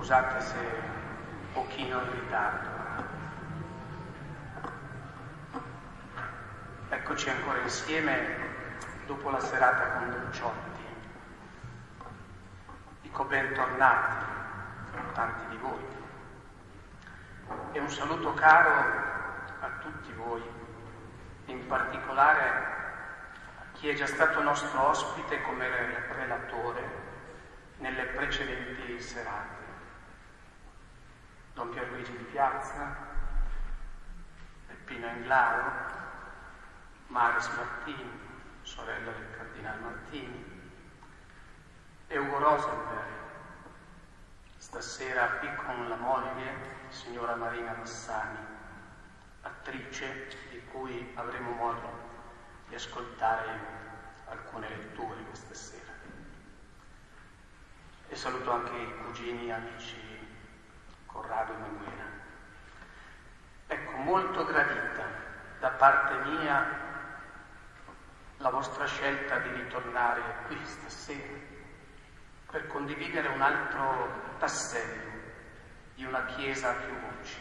Scusate se un pochino in ritardo. Eccoci ancora insieme dopo la serata con Don Ciotti. Dico bentornati a tanti di voi e un saluto caro a tutti voi, in particolare a chi è già stato nostro ospite come relatore nelle precedenti serate. Don Pierluigi Di Piazza, Peppino Englaro, Maris Martini, sorella del Cardinale Martini, e Ugo Rosenberg, stasera qui con la moglie, signora Marina Massani, attrice di cui avremo modo di ascoltare alcune letture questa sera. E saluto anche i cugini e amici Corrado e Manuela. Ecco, molto gradita da parte mia la vostra scelta di ritornare qui stasera per condividere un altro tassello di una Chiesa a più voci.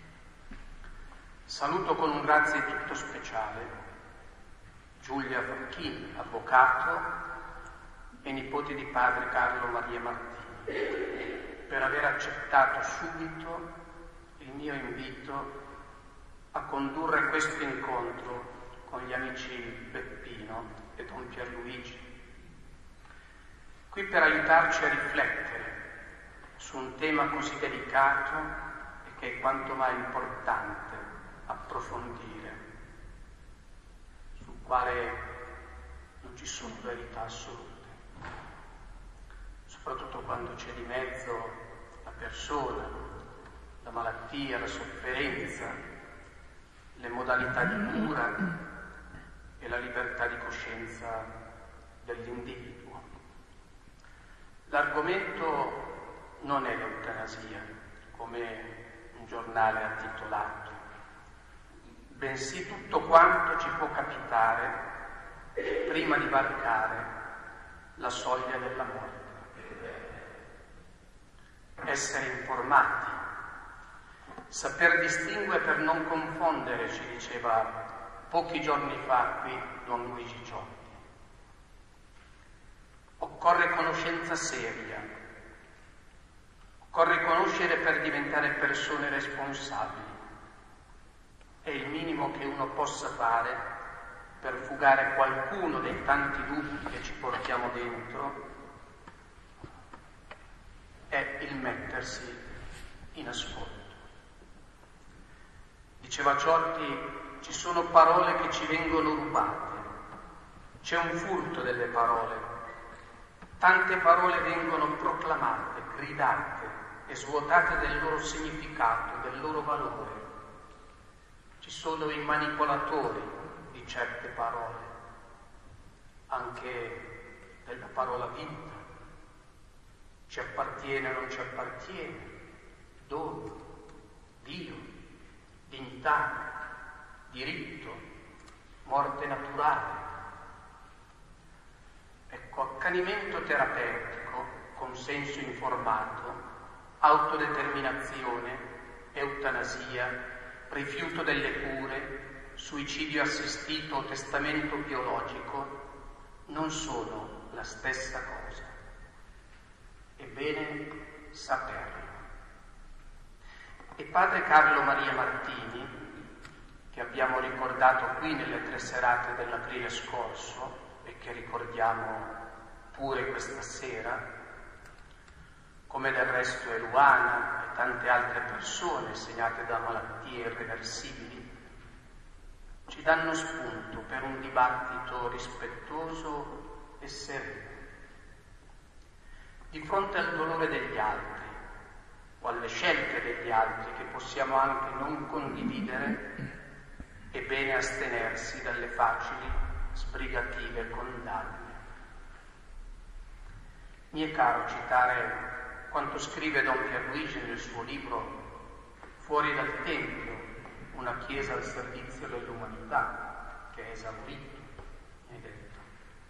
Saluto con un grazie tutto speciale Giulia Facchini, avvocato e nipote di padre Carlo Maria Martini, per aver accettato subito il mio invito a condurre questo incontro con gli amici Peppino e Don Pierluigi, qui per aiutarci a riflettere su un tema così delicato e che è quanto mai importante approfondire, sul quale non ci sono verità assolute, soprattutto quando c'è di mezzo la persona, la malattia, la sofferenza, le modalità di cura e la libertà di coscienza dell'individuo. L'argomento non è l'eutanasia, come un giornale ha titolato, bensì tutto quanto ci può capitare prima di varcare la soglia della morte. Essere informati, saper distinguere per non confondere, ci diceva pochi giorni fa qui Don Luigi Ciotti. Occorre conoscenza seria, occorre conoscere per diventare persone responsabili. È il minimo che uno possa fare per fugare qualcuno dei tanti dubbi che ci portiamo dentro, è il mettersi in ascolto. Diceva Ciotti, ci sono parole che ci vengono rubate, c'è un furto delle parole, tante parole vengono proclamate, gridate e svuotate del loro significato, del loro valore. Ci sono i manipolatori di certe parole, anche della parola vita. Ci appartiene o non ci appartiene, dono, Dio, dignità, diritto, morte naturale. Ecco, accanimento terapeutico, consenso informato, autodeterminazione, eutanasia, rifiuto delle cure, suicidio assistito o testamento biologico non sono la stessa cosa. È bene saperlo. E padre Carlo Maria Martini, che abbiamo ricordato qui nelle 3 serate dell'aprile scorso e che ricordiamo pure questa sera, come del resto è Luana e tante altre persone segnate da malattie irreversibili, ci danno spunto per un dibattito rispettoso e sereno. Di fronte al dolore degli altri o alle scelte degli altri che possiamo anche non condividere, è bene astenersi dalle facili, sbrigative condanne. Mi è caro citare quanto scrive Don Pierluigi nel suo libro Fuori dal Tempio, una Chiesa al servizio dell'umanità, che è esaurito, è detto.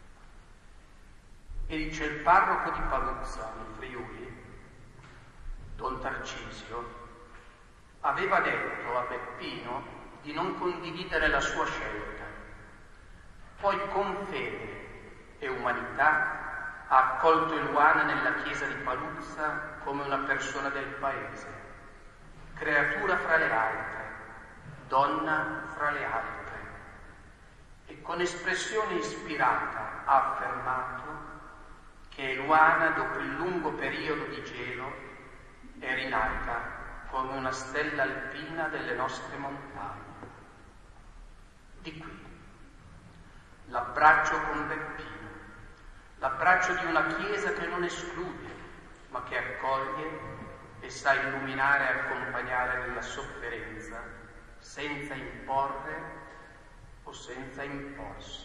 E dice: il parroco di Paluzza, nel Friuli, Don Tarcisio, aveva detto a Peppino di non condividere la sua scelta. Poi con fede e umanità ha accolto Eluana nella chiesa di Paluzza come una persona del paese, creatura fra le altre, donna fra le altre, e con espressione ispirata ha affermato che Eluana, dopo il lungo periodo di gelo, è rinata come una stella alpina delle nostre montagne. Di qui l'abbraccio con Peppino, l'abbraccio di una Chiesa che non esclude, ma che accoglie e sa illuminare e accompagnare nella sofferenza, senza imporre o senza imporsi.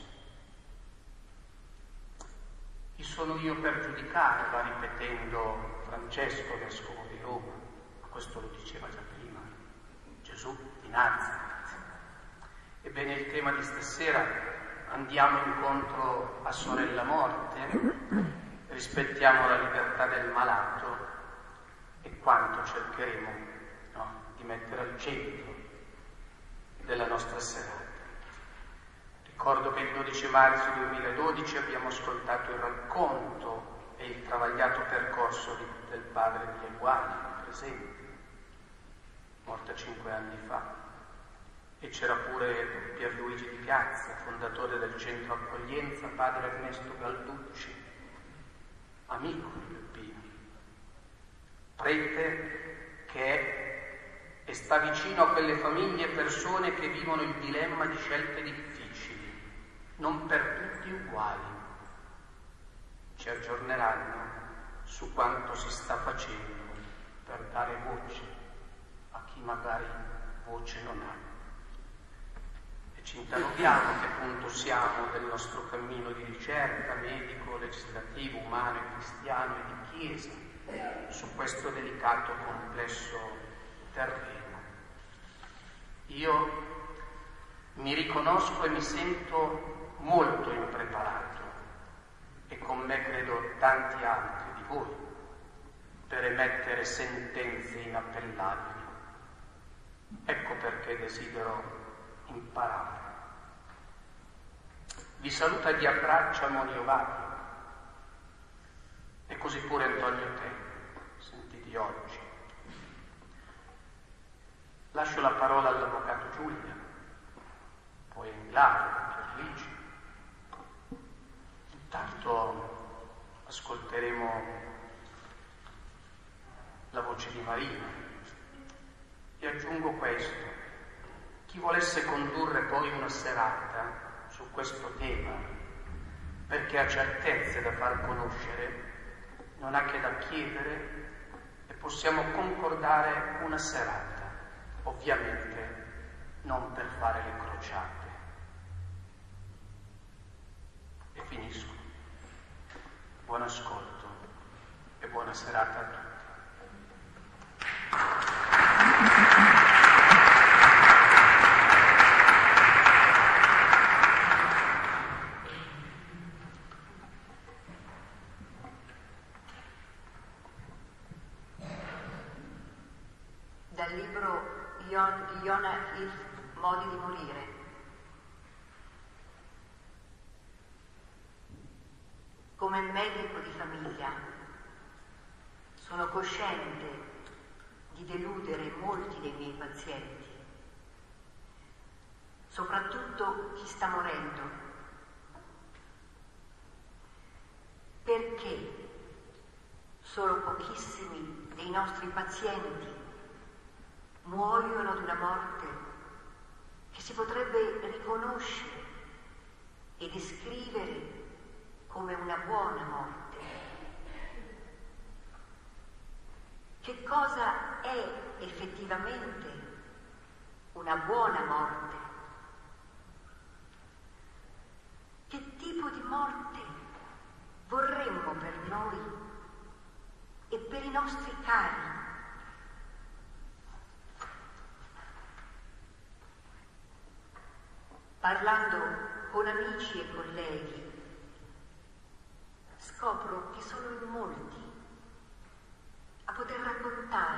Chi sono io per giudicare, va ripetendo Francesco, vescovo di Roma, ma questo lo diceva già prima Gesù di Nazaret. Ebbene, il tema di stasera: andiamo incontro a sorella morte, rispettiamo la libertà del malato, e quanto cercheremo, no, di mettere al centro della nostra serata. Ricordo che il 12 marzo 2012 abbiamo ascoltato il racconto e il travagliato percorso del padre di Eluana, presente, morta 5 anni fa. E c'era pure Pierluigi Di Piazza, fondatore del centro accoglienza, padre Ernesto Galducci, amico di Peppino, prete che è e sta vicino a quelle famiglie e persone che vivono il dilemma di scelte difficili, non per tutti uguali. Ci aggiorneranno su quanto si sta facendo per dare voce a chi magari voce non ha. Ci interroghiamo a che punto siamo del nostro cammino di ricerca medico, legislativo, umano e cristiano e di Chiesa su questo delicato, complesso terreno. Io mi riconosco e mi sento molto impreparato, e con me credo tanti altri di voi, per emettere sentenze inappellabili. Ecco perché desidero imparare. Vi saluta e vi abbraccia Monio Vacchio, e così pure Antonio Tempo, sentiti oggi. Lascio la parola all'avvocato Giulia, poi a Ilario, Pierluigi. Intanto ascolteremo la voce di Marina, e aggiungo questo: chi volesse condurre poi una serata su questo tema, perché ha certezze da far conoscere, non ha che da chiedere e possiamo concordare una serata, ovviamente non per fare le crociate. E finisco. Buon ascolto e buona serata a tutti. Dal libro di Yonah Ilf, Modi di morire. Come medico di famiglia sono cosciente di deludere molti dei miei pazienti, soprattutto chi sta morendo, perché solo pochissimi dei nostri pazienti muoiono di una morte che si potrebbe riconoscere e descrivere come una buona morte. Che cosa è effettivamente una buona morte? Che tipo di morte vorremmo per noi e per i nostri cari? Parlando con amici e colleghi, scopro che sono in molti a poter raccontare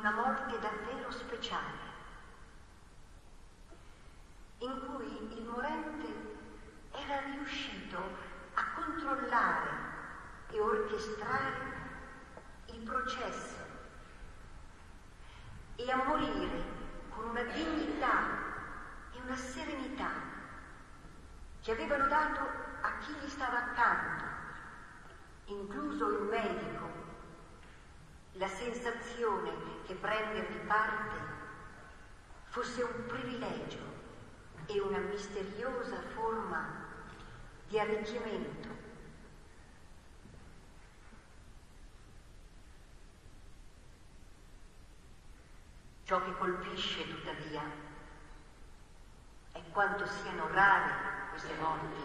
una morte davvero speciale, in cui il morente era riuscito a controllare e orchestrare il processo e a morire con una dignità e una serenità che avevano dato a chi gli stava accanto, incluso il medico, la sensazione che prendervi parte fosse un privilegio e una misteriosa forma di arricchimento. Ciò che colpisce, tuttavia, è quanto siano rare queste morti.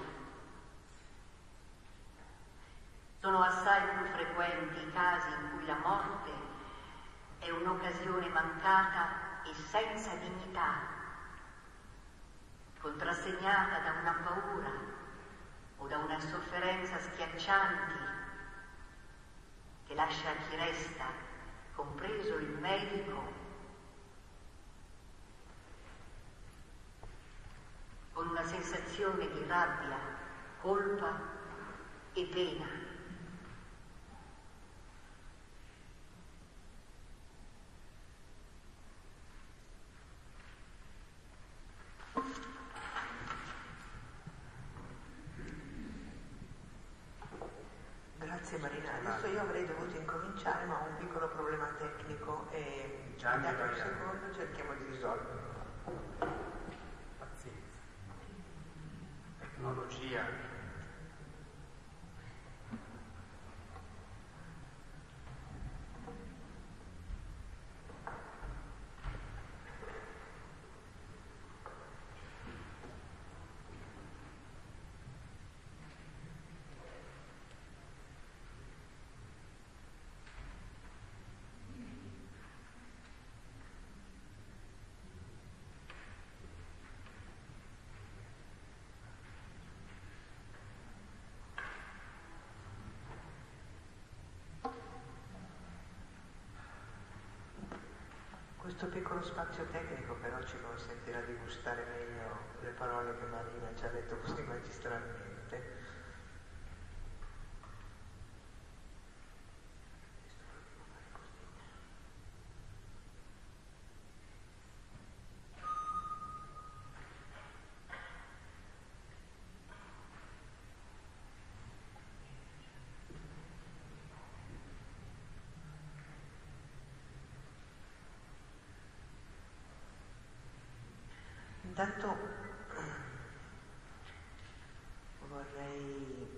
Sono assai più frequenti i casi in cui la morte è un'occasione mancata e senza dignità, contrassegnata da una paura o da una sofferenza schiaccianti che lascia a chi resta, compreso il medico, con una sensazione di rabbia, colpa e pena. Grazie Marina, adesso io avrei dovuto incominciare ma ho un piccolo problema tecnico e Gianni, dato un secondo cerchiamo di risolverlo. Pazienza. Tecnologia. Questo piccolo spazio tecnico però ci consentirà di gustare meglio le parole che Marina ci ha detto così magistralmente. Intanto vorrei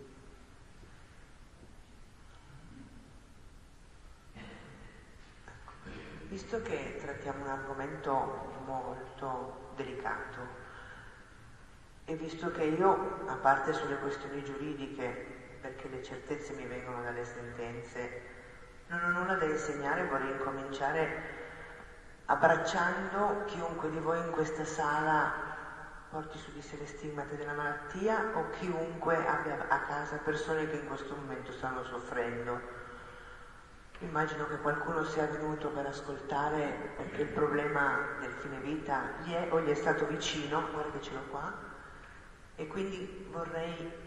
visto che trattiamo un argomento molto delicato e visto che io, a parte sulle questioni giuridiche, perché le certezze mi vengono dalle sentenze, non ho nulla da insegnare, vorrei incominciare abbracciando chiunque di voi in questa sala porti su di sé le stigmate della malattia o chiunque abbia a casa persone che in questo momento stanno soffrendo. Immagino che qualcuno sia venuto per ascoltare perché il problema del fine vita gli è o gli è stato vicino, guarda che ce l'ho qua, e quindi vorrei...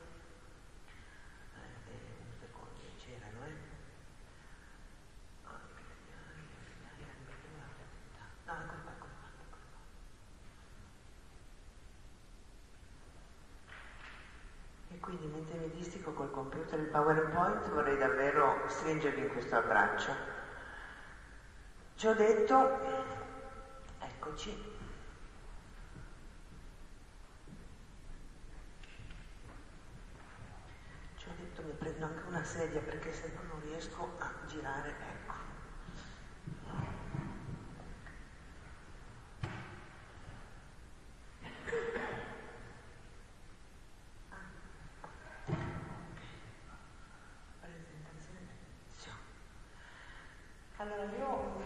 Quindi mentre mi distico col computer il PowerPoint vorrei davvero stringervi in questo abbraccio. Ci ho detto, eccoci, ci ho detto mi prendo anche una sedia perché se no non riesco a girare, ecco. Allora io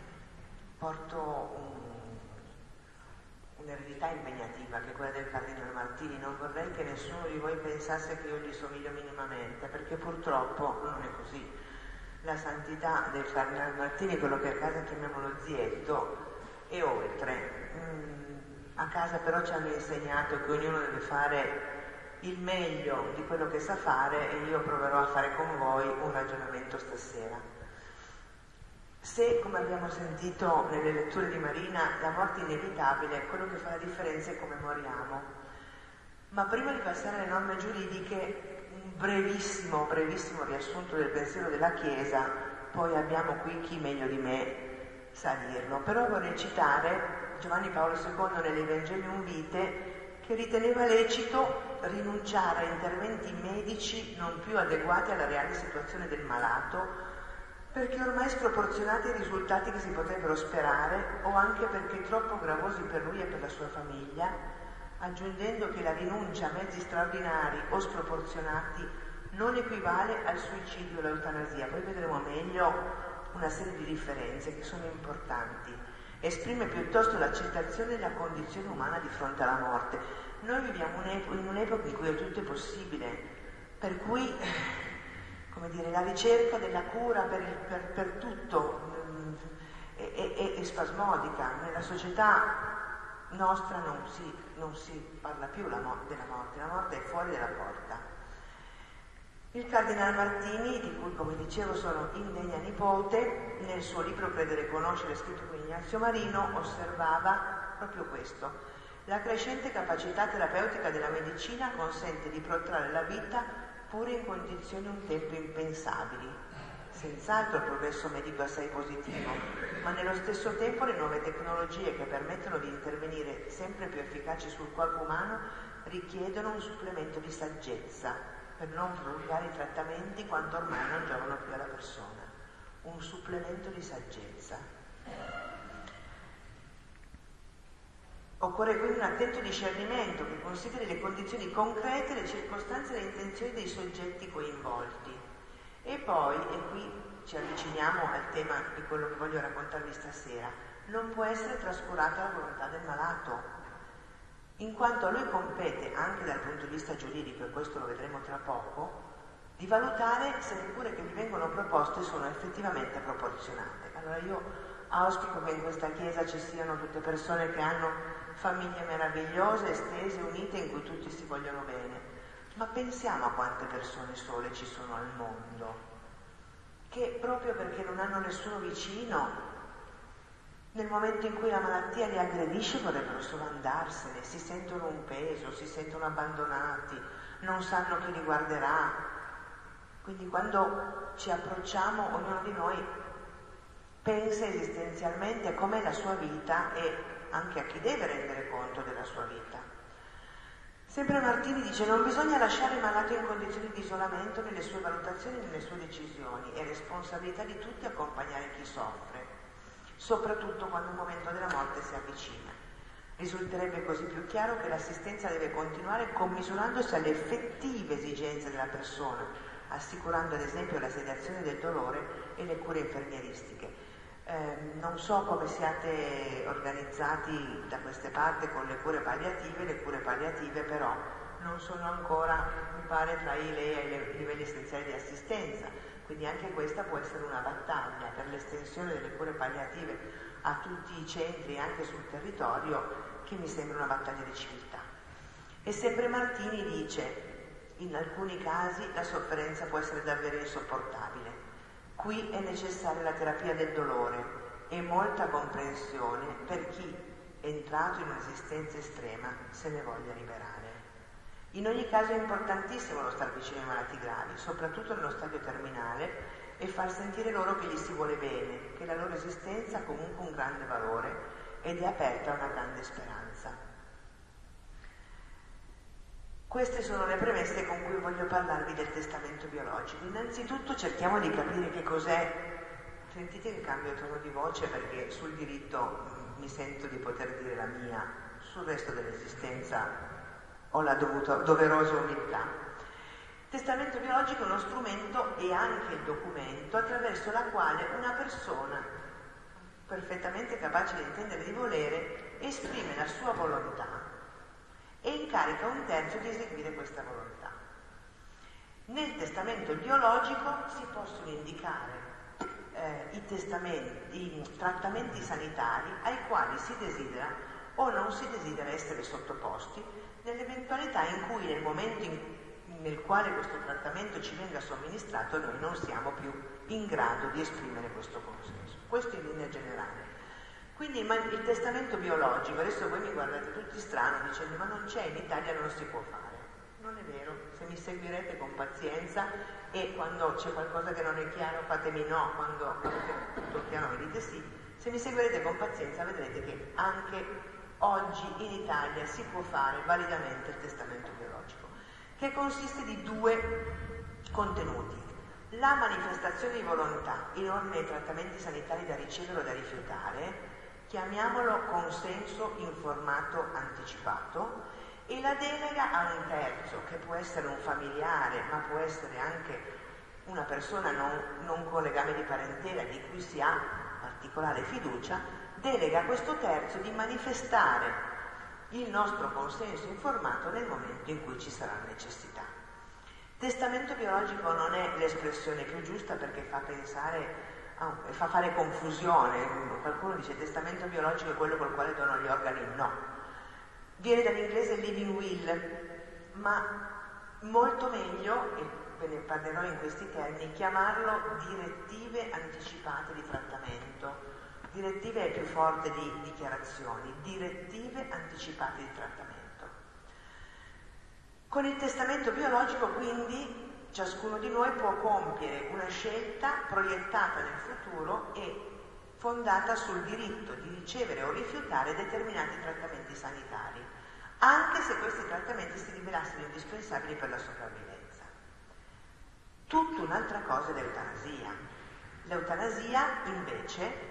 porto un'eredità impegnativa che è quella del Cardinale Martini, non vorrei che nessuno di voi pensasse che io gli somiglio minimamente, perché purtroppo non è così. la santità del Cardinale Martini, quello che a casa chiamiamo lo zietto, e oltre. A casa però ci hanno insegnato che ognuno deve fare il meglio di quello che sa fare, e io proverò a fare con voi un ragionamento stasera. Se, come abbiamo sentito nelle letture di Marina, la morte è inevitabile, quello che fa la differenza è come moriamo. Ma prima di passare alle norme giuridiche, un brevissimo riassunto del pensiero della Chiesa, poi abbiamo qui chi meglio di me sa dirlo. Però vorrei citare Giovanni Paolo II nell'Evangelium Vitae, che riteneva lecito rinunciare a interventi medici non più adeguati alla reale situazione del malato, perché ormai sproporzionati ai risultati che si potrebbero sperare, o anche perché troppo gravosi per lui e per la sua famiglia, aggiungendo che la rinuncia a mezzi straordinari o sproporzionati non equivale al suicidio o all'eutanasia. Poi vedremo meglio una serie di differenze che sono importanti. Esprime piuttosto l'accettazione della condizione umana di fronte alla morte. Noi viviamo in un'epoca in cui tutto è possibile, per cui, come dire, la ricerca della cura per tutto è spasmodica. Nella società nostra non si parla più della morte, la morte è fuori dalla porta. Il Cardinale Martini, di cui come dicevo sono indegna nipote, nel suo libro Credere e Conoscere, scritto con Ignazio Marino, osservava proprio questo: la crescente capacità terapeutica della medicina consente di protrarre la vita pure in condizioni un tempo impensabili. Senz'altro il progresso medico è assai positivo, ma nello stesso tempo le nuove tecnologie che permettono di intervenire sempre più efficaci sul corpo umano richiedono un supplemento di saggezza per non prolungare i trattamenti quando ormai non giovano più alla persona. Un supplemento di saggezza. Occorre quindi un attento discernimento che consideri le condizioni concrete, le circostanze e le intenzioni dei soggetti coinvolti. E poi, e qui ci avviciniamo al tema di quello che voglio raccontarvi stasera, non può essere trascurata la volontà del malato, in quanto a lui compete, anche dal punto di vista giuridico, e questo lo vedremo tra poco, di valutare se le cure che gli vengono proposte sono effettivamente proporzionate. Allora io auspico che in questa Chiesa ci siano tutte persone che hanno famiglie meravigliose, estese, unite, in cui tutti si vogliono bene, ma pensiamo a quante persone sole ci sono al mondo, che proprio perché non hanno nessuno vicino, nel momento in cui la malattia li aggredisce vorrebbero solo andarsene, si sentono un peso, si sentono abbandonati, non sanno chi li guarderà. Quindi quando ci approcciamo, ognuno di noi pensa esistenzialmente a com'è la sua vita e anche a chi deve rendere conto della sua vita. Sempre Martini dice: non bisogna lasciare il malato in condizioni di isolamento nelle sue valutazioni e nelle sue decisioni, è responsabilità di tutti accompagnare chi soffre, soprattutto quando il momento della morte si avvicina. Risulterebbe così più chiaro che l'assistenza deve continuare commisurandose alle effettive esigenze della persona, assicurando ad esempio la sedazione del dolore e le cure infermieristiche. Non so come siate organizzati da queste parti con le cure palliative però non sono ancora, mi pare, tra i livelli essenziali di assistenza, quindi anche questa può essere una battaglia per l'estensione delle cure palliative a tutti i centri, anche sul territorio, che mi sembra una battaglia di civiltà. E sempre Martini dice: in alcuni casi la sofferenza può essere davvero insopportabile. Qui è necessaria la terapia del dolore e molta comprensione per chi, entrato in un'esistenza estrema, se ne voglia liberare. In ogni caso è importantissimo lo star vicino ai malati gravi, soprattutto nello stadio terminale, e far sentire loro che gli si vuole bene, che la loro esistenza ha comunque un grande valore ed è aperta a una grande speranza. Queste sono le premesse con cui voglio parlarvi del testamento biologico. Innanzitutto cerchiamo di capire che cos'è. Sentite che cambio tono di voce perché sul diritto mi sento di poter dire la mia, sul resto dell'esistenza ho la doverosa umiltà. Il testamento biologico è uno strumento e anche il documento attraverso la quale una persona, perfettamente capace di intendere e di volere, esprime la sua volontà e incarica un terzo di eseguire questa volontà. Nel testamento biologico si possono indicare i trattamenti sanitari ai quali si desidera o non si desidera essere sottoposti nell'eventualità in cui nel momento nel quale questo trattamento ci venga somministrato noi non siamo più in grado di esprimere questo consenso. Questo in linea generale. Quindi il testamento biologico, adesso voi mi guardate tutti strano dicendo ma non c'è, in Italia non si può fare. Non è vero, se mi seguirete con pazienza e quando c'è qualcosa che non è chiaro fatemi no, quando è tutto chiaro mi dite sì, se mi seguirete con pazienza vedrete che anche oggi in Italia si può fare validamente il testamento biologico, che consiste di due contenuti. La manifestazione di volontà in ordine ai trattamenti sanitari da ricevere o da rifiutare, chiamiamolo consenso informato anticipato, e la delega a un terzo, che può essere un familiare, ma può essere anche una persona non con legame di parentela di cui si ha particolare fiducia, delega a questo terzo di manifestare il nostro consenso informato nel momento in cui ci sarà necessità. Testamento biologico non è l'espressione più giusta perché fa pensare, fa fare confusione. Qualcuno dice testamento biologico è quello col quale dono gli organi, no. Viene dall'inglese living will, ma molto meglio, e ve ne parlerò in questi termini, chiamarlo direttive anticipate di trattamento. Direttive è più forte di dichiarazioni, direttive anticipate di trattamento. Con il testamento biologico, quindi, ciascuno di noi può compiere una scelta proiettata nel futuro e fondata sul diritto di ricevere o rifiutare determinati trattamenti sanitari, anche se questi trattamenti si rivelassero indispensabili per la sopravvivenza. Tutta un'altra cosa è l'eutanasia. L'eutanasia, invece,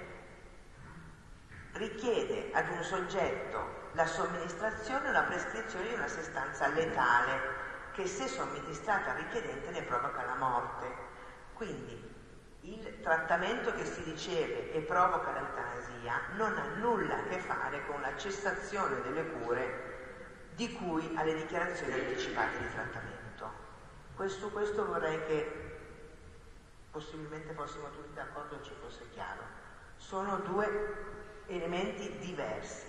richiede ad un soggetto la somministrazione o la prescrizione di una sostanza letale che, se somministrata al richiedente, ne provoca la morte. Quindi il trattamento che si riceve e provoca l'eutanasia non ha nulla a che fare con la cessazione delle cure di cui alle dichiarazioni anticipate di trattamento. Su questo vorrei che possibilmente fossimo tutti d'accordo, ci fosse chiaro. Sono due elementi diversi.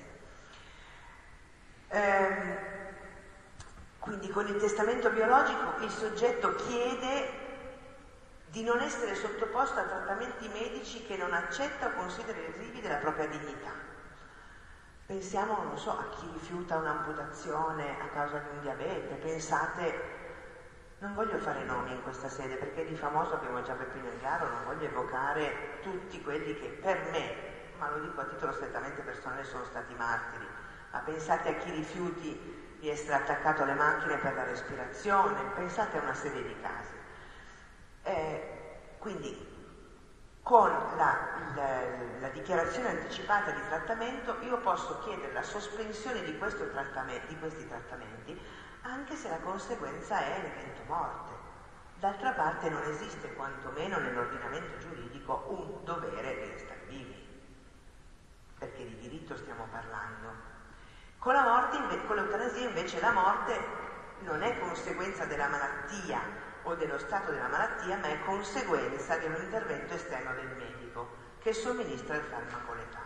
Quindi con il testamento biologico il soggetto chiede di non essere sottoposto a trattamenti medici che non accetta o considera lesivi della propria dignità. Pensiamo, non so, a chi rifiuta un'amputazione a causa di un diabete, pensate, non voglio fare nomi in questa sede perché di famoso abbiamo già Peppino Engaro, non voglio evocare tutti quelli che per me, ma lo dico a titolo strettamente personale, sono stati martiri, ma pensate a chi rifiuti di essere attaccato alle macchine per la respirazione, pensate a una serie di casi. Quindi con la dichiarazione anticipata di trattamento io posso chiedere la sospensione di questi trattamenti anche se la conseguenza è l'evento morte. D'altra parte non esiste, quantomeno nell'ordinamento giuridico, un dovere di restare vivi, perché di diritto stiamo parlando. Con l'eutanasia invece la morte non è conseguenza della malattia o dello stato della malattia, ma è conseguenza di un intervento esterno del medico che somministra il farmaco letale.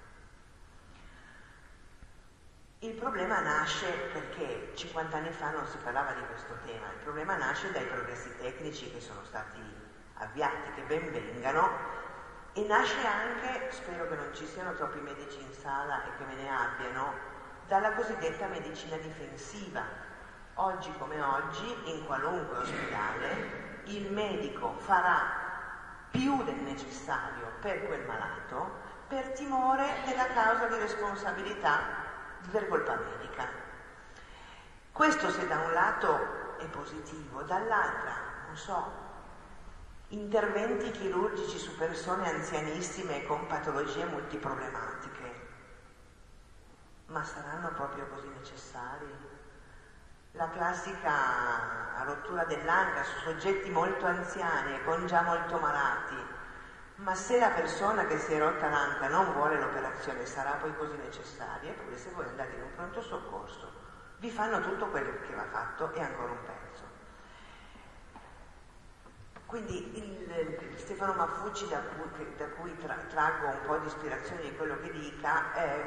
Il problema nasce perché 50 anni fa non si parlava di questo tema, il problema nasce dai progressi tecnici che sono stati avviati, che ben vengano, e nasce anche, spero che non ci siano troppi medici in sala e che me ne abbiano, dalla cosiddetta medicina difensiva. Oggi come oggi, in qualunque ospedale, il medico farà più del necessario per quel malato per timore della causa di responsabilità per colpa medica. Questo, se da un lato è positivo, dall'altra, non so, interventi chirurgici su persone anzianissime con patologie multiproblematiche, ma saranno proprio così necessari? La classica rottura dell'anca su soggetti molto anziani e con già molto malati, ma se la persona che si è rotta l'anca non vuole l'operazione sarà poi così necessaria? Eppure se voi andate in un pronto soccorso vi fanno tutto quello che va fatto e ancora un pezzo. Quindi Stefano Maffucci, da cui traggo un po' di ispirazione di quello che dica,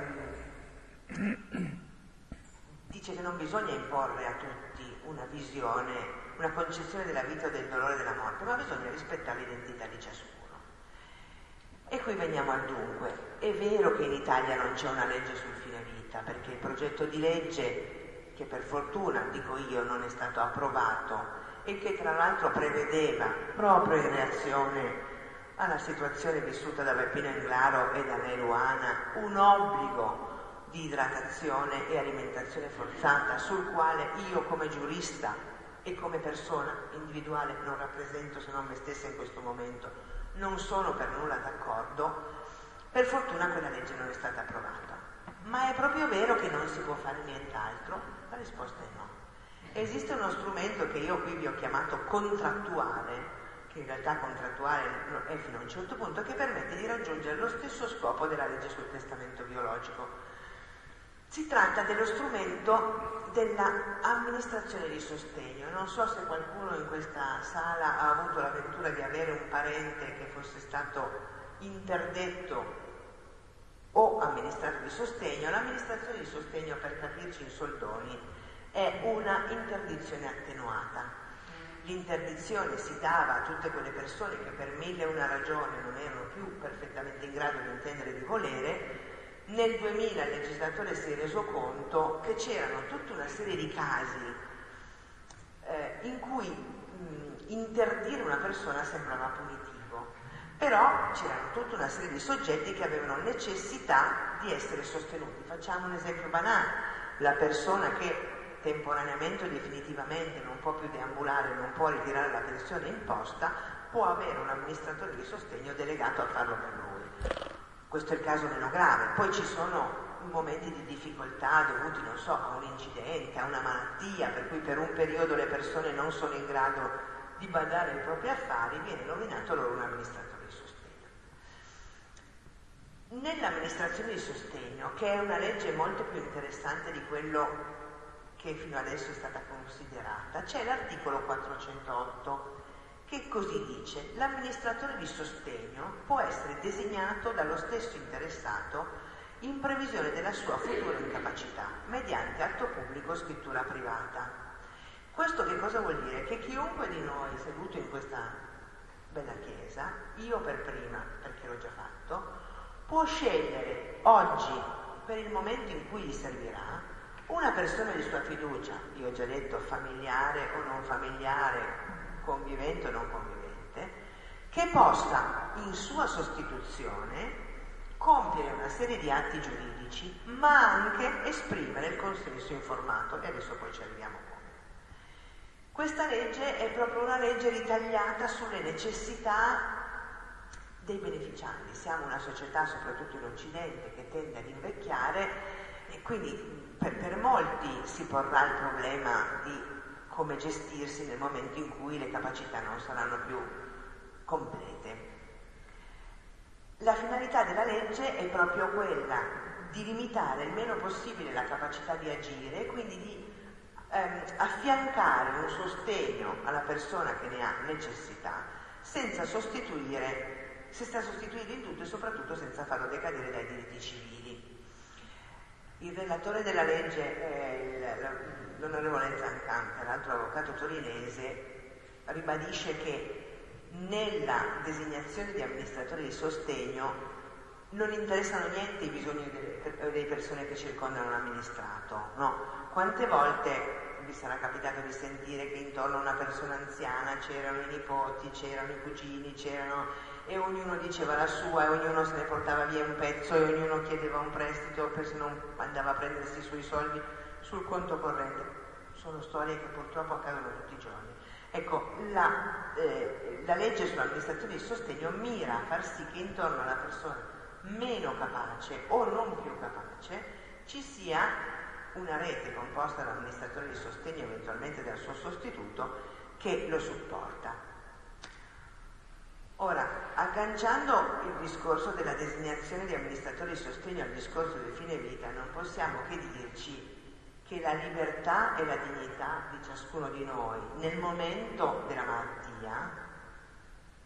dice che non bisogna imporre a tutti una visione, una concezione della vita o del dolore della morte, ma bisogna rispettare l'identità di ciascuno. E qui veniamo al dunque. È vero che in Italia non c'è una legge sul fine vita, perché il progetto di legge, che per fortuna, dico io, non è stato approvato e che tra l'altro prevedeva, proprio in reazione alla situazione vissuta da Beppino Englaro e da Lei Luana, un obbligo di idratazione e alimentazione forzata, sul quale io come giurista e come persona individuale non rappresento se non me stessa in questo momento, non sono per nulla d'accordo. Per fortuna quella legge non è stata approvata. Ma è proprio vero che non si può fare nient'altro? La risposta è no. Esiste uno strumento che io qui vi ho chiamato contrattuale, che in realtà contrattuale è fino a un certo punto, che permette di raggiungere lo stesso scopo della legge sul testamento biologico. Si tratta dello strumento dell'amministrazione di sostegno. Non so se qualcuno in questa sala ha avuto l'avventura di avere un parente che fosse stato interdetto o amministrato di sostegno. L'amministrazione di sostegno, per capirci in soldoni, è una interdizione attenuata. L'interdizione si dava a tutte quelle persone che per 1001 ragioni non erano più perfettamente in grado di intendere e di volere. Nel 2000 il legislatore si è reso conto che c'erano tutta una serie di casi in cui interdire una persona sembrava punitivo, però c'erano tutta una serie di soggetti che avevano necessità di essere sostenuti. Facciamo un esempio banale: la persona che temporaneamente o definitivamente non può più deambulare, non può ritirare la pensione imposta, può avere un amministratore di sostegno delegato a farlo per lui. Questo è il caso meno grave. Poi ci sono momenti di difficoltà dovuti, non so, a un incidente, a una malattia, per cui per un periodo le persone non sono in grado di badare ai propri affari, viene nominato loro un amministratore di sostegno. Nell'amministrazione di sostegno, che è una legge molto più interessante di quello che fino adesso è stata considerata, c'è l'articolo 408 che così dice: l'amministratore di sostegno può essere designato dallo stesso interessato in previsione della sua futura incapacità mediante atto pubblico o scrittura privata. Questo che cosa vuol dire? Che chiunque di noi seduto in questa bella chiesa, io per prima, perché l'ho già fatto, può scegliere oggi, per il momento in cui gli servirà, una persona di sua fiducia, io ho già detto familiare o non familiare, convivente o non convivente, che possa in sua sostituzione compiere una serie di atti giuridici, ma anche esprimere il consenso informato, e adesso poi ci arriviamo come. Questa legge è proprio una legge ritagliata sulle necessità dei beneficiari. Siamo una società, soprattutto in Occidente, che tende ad invecchiare e quindi per molti si porrà il problema di come gestirsi nel momento in cui le capacità non saranno più complete. La finalità della legge è proprio quella di limitare il meno possibile la capacità di agire e quindi di affiancare un sostegno alla persona che ne ha necessità senza sostituire in tutto e soprattutto senza farlo decadere dai diritti civili. Il relatore della legge, l'onorevole Zancante, l'altro avvocato torinese, ribadisce che nella designazione di amministratori di sostegno non interessano niente i bisogni delle persone che circondano l'amministrato, no? Quante volte vi sarà capitato di sentire che intorno a una persona anziana c'erano i nipoti, c'erano i cugini, e ognuno diceva la sua e ognuno se ne portava via un pezzo e ognuno chiedeva un prestito per se non andava a prendersi i suoi soldi sul conto corrente. Sono storie che purtroppo accadono tutti i giorni. Ecco, la legge sull'amministrazione di sostegno mira a far sì che intorno alla persona meno capace o non più capace ci sia una rete composta dall'amministratore di sostegno, eventualmente dal suo sostituto, che lo supporta. Ora, agganciando il discorso della designazione di amministratori di sostegno al discorso del fine vita, non possiamo che dirci che la libertà e la dignità di ciascuno di noi nel momento della malattia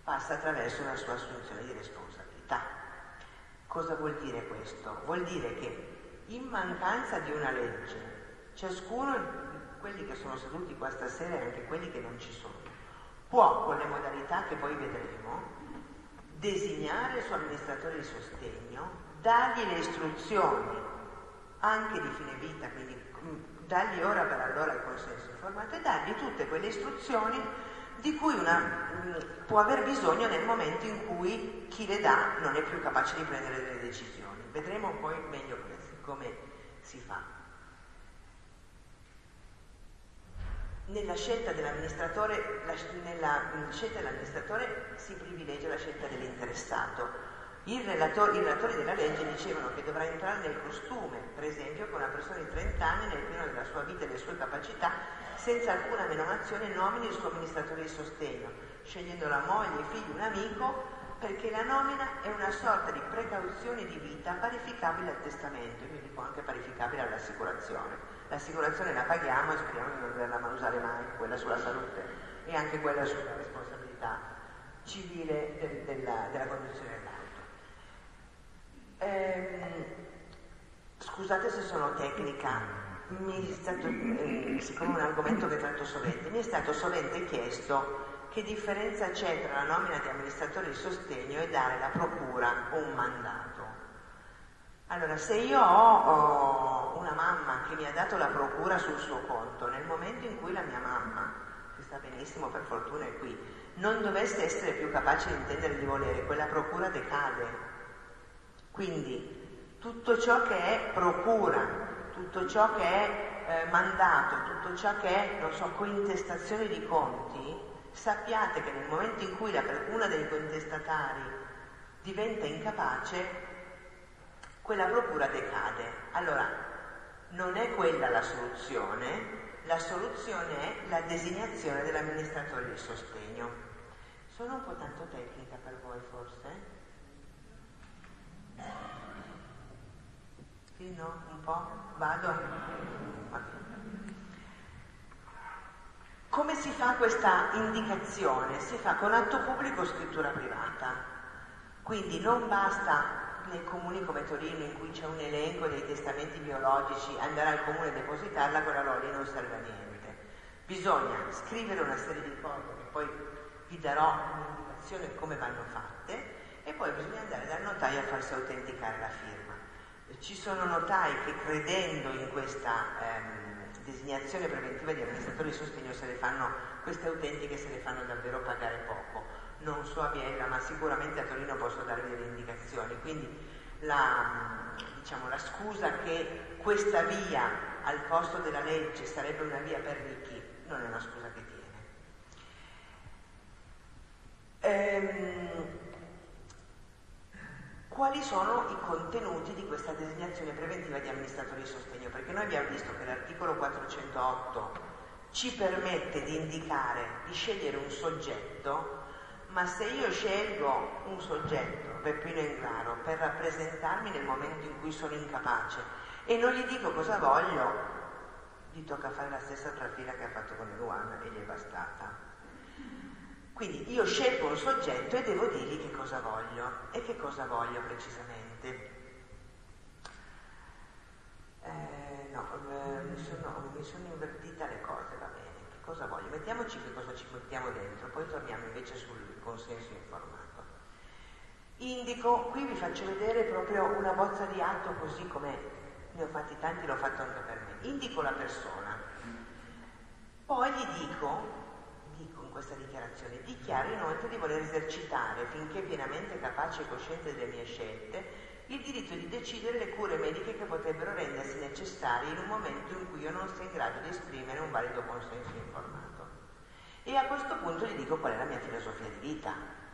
passa attraverso una sua assunzione di responsabilità. Cosa vuol dire questo? Vuol dire che in mancanza di una legge, ciascuno di quelli che sono seduti qua stasera e anche quelli che non ci sono, può, con le modalità che poi vedremo, designare il suo amministratore di sostegno, dargli le istruzioni anche di fine vita, quindi dargli ora per allora il consenso informato e dargli tutte quelle istruzioni di cui può aver bisogno nel momento in cui chi le dà non è più capace di prendere delle decisioni. Vedremo poi meglio come si fa. Nella scelta dell'amministratore si privilegia la scelta dell'interessato. I relatori della legge dicevano che dovrà entrare nel costume, per esempio, che una persona di 30 anni nel pieno della sua vita e delle sue capacità, senza alcuna menomazione, nomini il suo amministratore di sostegno, scegliendo la moglie, i figli, un amico, perché la nomina è una sorta di precauzione di vita parificabile al testamento, io dico anche parificabile all'assicurazione. L'assicurazione la paghiamo e speriamo di non doverla mai usare mai, quella sulla salute e anche quella sulla responsabilità civile della conduzione dell'auto. Scusate se sono tecnica, siccome è un argomento che tratto sovente, mi è stato sovente chiesto che differenza c'è tra la nomina di amministratore di sostegno e dare alla procura un mandato. Allora, se io ho una mamma che mi ha dato la procura sul suo conto, nel momento in cui la mia mamma, che sta benissimo per fortuna è qui, non dovesse essere più capace di intendere e di volere, quella procura decade. Quindi tutto ciò che è procura, tutto ciò che è mandato, tutto ciò che è, non so, cointestazione di conti, sappiate che nel momento in cui una dei contestatari diventa incapace, quella procura decade. Allora, non è quella la soluzione è la designazione dell'amministratore di sostegno. Sono un po' tanto tecnica per voi, forse? Sì, no? Un po'? Vado? Come si fa questa indicazione? Si fa con atto pubblico o scrittura privata. Quindi non basta nei comuni come Torino, in cui c'è un elenco dei testamenti biologici, andare al comune e depositarla, quella roba lì non serve a niente. Bisogna scrivere una serie di cose che poi vi darò un'indicazione come vanno fatte e poi bisogna andare dal notaio a farsi autenticare la firma. Ci sono notai che, credendo in questa designazione preventiva di amministratori di sostegno, queste autentiche se le fanno davvero pagare poco. Non so a Biella, ma sicuramente a Torino posso darvi delle indicazioni. Quindi la scusa che questa via al posto della legge sarebbe una via per ricchi non è una scusa che tiene. Quali sono i contenuti di questa designazione preventiva di amministratori di sostegno? Perché noi abbiamo visto che l'articolo 408 ci permette di scegliere un soggetto, ma se io scelgo un soggetto, Peppino Ingraro, per rappresentarmi nel momento in cui sono incapace e non gli dico cosa voglio, gli tocca fare la stessa trafila che ha fatto con Eluana e gli è bastata. Quindi io scelgo un soggetto e devo dirgli che cosa voglio. E che cosa voglio precisamente? Mi sono invertita le cose, va bene. Che cosa voglio? Mettiamoci che cosa ci mettiamo dentro, poi torniamo invece sul consenso informato. Qui vi faccio vedere proprio una bozza di atto, così come ne ho fatti tanti, l'ho fatto anche per me. Indico la persona, poi gli dico in questa dichiarazione, dichiaro inoltre di voler esercitare, finché pienamente capace e cosciente delle mie scelte, il diritto di decidere le cure mediche che potrebbero rendersi necessarie in un momento in cui io non sia in grado di esprimere un valido consenso informato. E a questo punto gli dico qual è la mia filosofia di vita.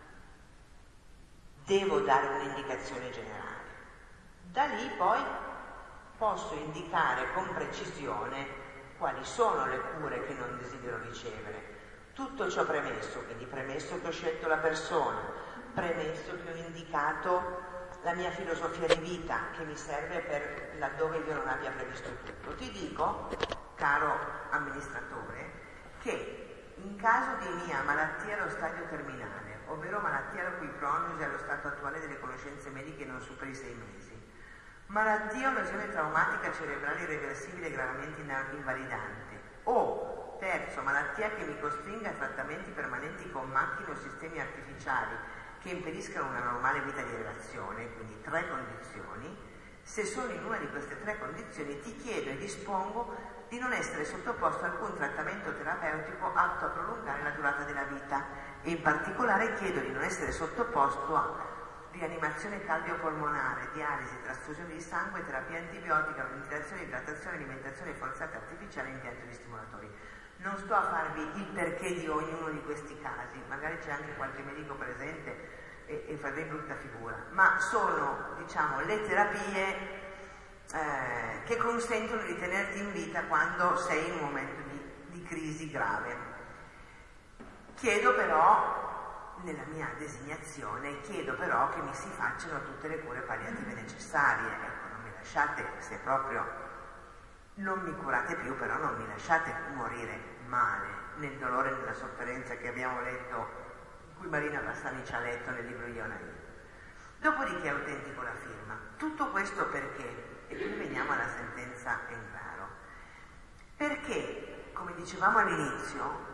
Devo dare un'indicazione generale. Da lì poi posso indicare con precisione quali sono le cure che non desidero ricevere. Tutto ciò premesso, quindi premesso che ho scelto la persona, premesso che ho indicato la mia filosofia di vita che mi serve per laddove io non abbia previsto tutto. Ti dico, caro amministratore, che in caso di mia malattia allo stadio terminale, ovvero malattia la cui prognosi allo stato attuale delle conoscenze mediche non superi 6 mesi, malattia o lesione traumatica cerebrale irreversibile gravemente invalidante, o terzo, malattia che mi costringa a trattamenti permanenti con macchine o sistemi artificiali che impediscano una normale vita di relazione, quindi 3 condizioni. Se sono in una di queste 3 condizioni ti chiedo e dispongo di non essere sottoposto a alcun trattamento terapeutico atto a prolungare la durata della vita e in particolare chiedo di non essere sottoposto a rianimazione cardiopolmonare, dialisi, trasfusione di sangue, terapia antibiotica, ventilazione, idratazione, alimentazione forzata artificiale e impianti di stimolatori. Non sto a farvi il perché di ognuno di questi casi, magari c'è anche qualche medico presente e farei brutta figura, ma sono, diciamo, le terapie che consentono di tenerti in vita quando sei in un momento di crisi grave. Chiedo però, nella mia designazione, chiedo però che mi si facciano tutte le cure palliative necessarie. Ecco, non mi lasciate, se proprio non mi curate più, però non mi lasciate morire male, nel dolore e nella sofferenza che abbiamo letto, in cui Marina Bassani ci ha letto nel libro Ionaì. Dopodiché autentico la firma. Tutto questo perché? E qui veniamo alla sentenza Englaro. Perché, come dicevamo all'inizio,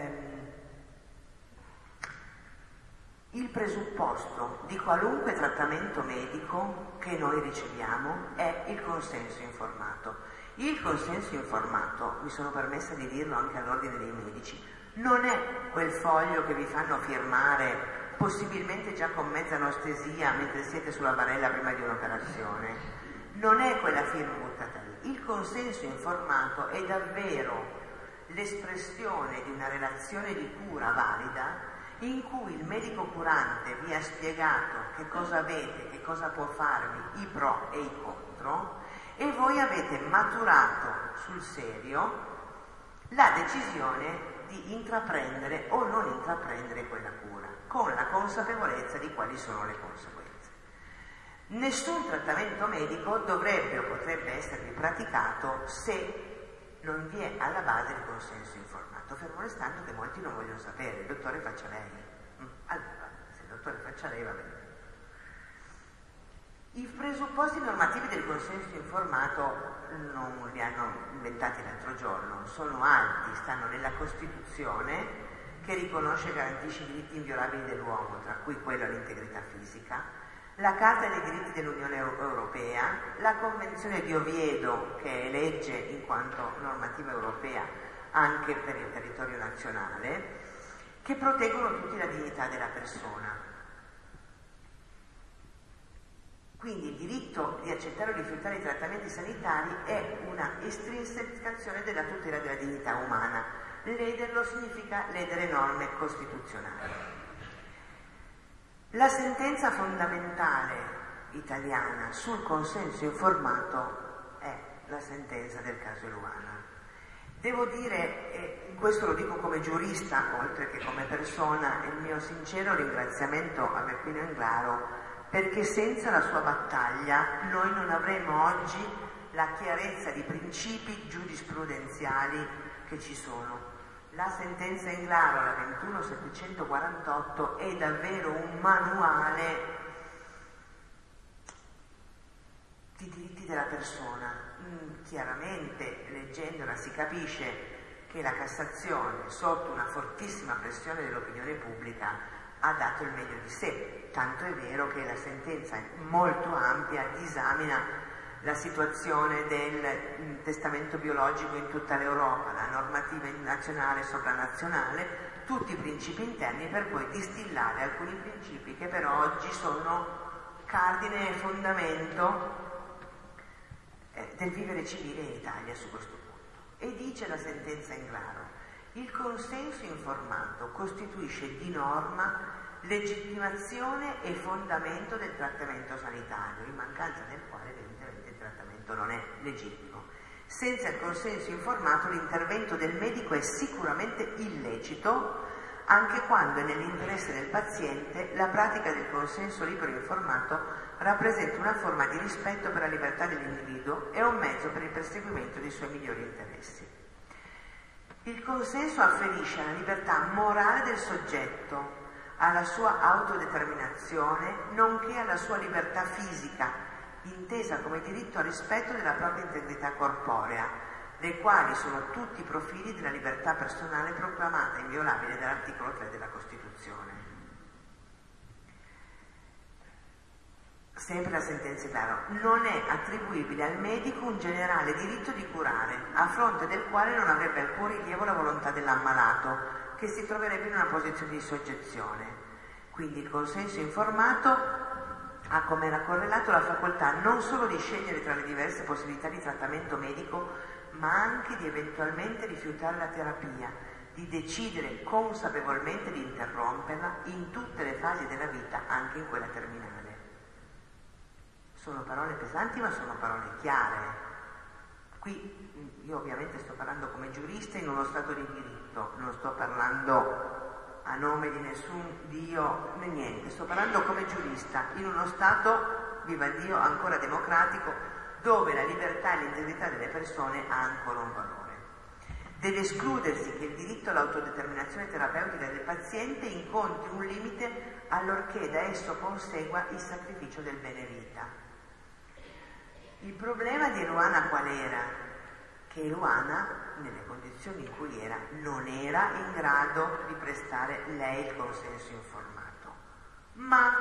il presupposto di qualunque trattamento medico che noi riceviamo è il consenso informato. Il consenso informato, mi sono permessa di dirlo anche all'ordine dei medici, non è quel foglio che vi fanno firmare possibilmente già con mezza anestesia mentre siete sulla barella prima di un'operazione. Non è quella firma buttata lì. Il consenso informato è davvero l'espressione di una relazione di cura valida in cui il medico curante vi ha spiegato che cosa avete, che cosa può farvi, i pro e i contro, e voi avete maturato sul serio la decisione di intraprendere o non intraprendere quella cura, con la consapevolezza di quali sono le conseguenze. Nessun trattamento medico dovrebbe o potrebbe esservi praticato se non vi è alla base il consenso informato, fermo restando che molti non vogliono sapere. Il dottore faccia lei. Allora, se il dottore faccia lei va bene. I presupposti normativi del consenso informato non li hanno inventati l'altro giorno, sono alti, stanno nella Costituzione che riconosce e garantisce i diritti inviolabili dell'uomo, tra cui quello all'integrità fisica, la Carta dei diritti dell'Unione Europea, la Convenzione di Oviedo, che è legge in quanto normativa europea anche per il territorio nazionale, che proteggono tutti la dignità della persona. Quindi il diritto di accettare o rifiutare i trattamenti sanitari è una estrinsecazione della tutela della dignità umana. Lederlo significa ledere norme costituzionali. La sentenza fondamentale italiana sul consenso informato è la sentenza del caso Eluana. Devo dire, e questo lo dico come giurista, oltre che come persona, il mio sincero ringraziamento a Beppino Englaro, perché senza la sua battaglia noi non avremo oggi la chiarezza di principi giurisprudenziali che ci sono. La sentenza Englaro, la 21748, è davvero un manuale di diritti della persona. Chiaramente, leggendola, si capisce che la Cassazione, sotto una fortissima pressione dell'opinione pubblica, ha dato il meglio di sé. Tanto è vero che la sentenza è molto ampia, disamina la situazione del testamento biologico in tutta l'Europa, la normativa nazionale e sovranazionale, tutti i principi interni, per poi distillare alcuni principi che però oggi sono cardine e fondamento del vivere civile in Italia su questo punto. E dice la sentenza Englaro: il consenso informato costituisce di norma legittimazione e fondamento del trattamento sanitario, in mancanza del quale evidentemente il trattamento non è legittimo. Senza il consenso informato l'intervento del medico è sicuramente illecito, anche quando è nell'interesse del paziente. La pratica del consenso libero e informato rappresenta una forma di rispetto per la libertà dell'individuo e un mezzo per il perseguimento dei suoi migliori interessi. Il consenso afferisce alla libertà morale del soggetto, alla sua autodeterminazione, nonché alla sua libertà fisica, intesa come diritto al rispetto della propria integrità corporea, le quali sono tutti i profili della libertà personale proclamata inviolabile dall'articolo 3 della Costituzione. Sempre la sentenza è chiara: non è attribuibile al medico un generale diritto di curare, a fronte del quale non avrebbe alcun rilievo la volontà dell'ammalato, che si troverebbe in una posizione di soggezione. Quindi il consenso informato ha come era correlato la facoltà non solo di scegliere tra le diverse possibilità di trattamento medico, ma anche di eventualmente rifiutare la terapia, di decidere consapevolmente di interromperla in tutte le fasi della vita, anche in quella terminale. Sono parole pesanti, ma sono parole chiare. Qui io ovviamente sto parlando come giurista in uno stato di diritto, non sto parlando a nome di nessun Dio né niente, sto parlando come giurista in uno stato, viva Dio, ancora democratico, dove la libertà e l'integrità delle persone ha ancora un valore. Deve escludersi che il diritto all'autodeterminazione terapeutica del paziente incontri un limite allorché da esso consegua il sacrificio del bene vita. Il problema di Eluana qual era? Che Eluana, nelle condizioni in cui era, non era in grado di prestare lei il consenso informato. Ma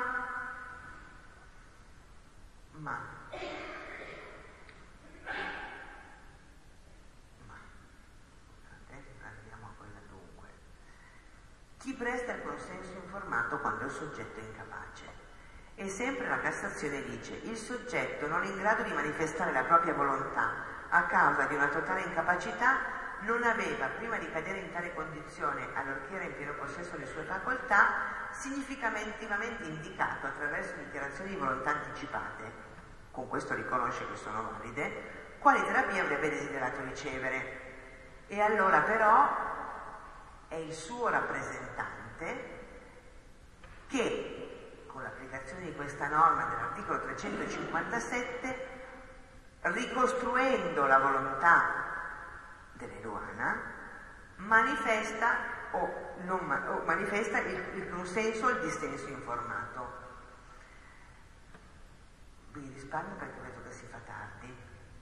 arriviamo a quella dunque. Chi presta il consenso informato quando il soggetto è incapace? E sempre la Cassazione dice: il soggetto non è in grado di manifestare la propria volontà a causa di una totale incapacità non aveva, prima di cadere in tale condizione, allorché era in pieno possesso delle sue facoltà, significativamente indicato attraverso dichiarazioni di volontà anticipate, con questo riconosce che sono valide, quali terapie avrebbe desiderato ricevere. E allora però è il suo rappresentante che, con l'applicazione di questa norma dell'articolo 357, ricostruendo la volontà dell'Eluana, manifesta il consenso o il dissenso informato. Vi risparmio perché vedo che si fa tardi.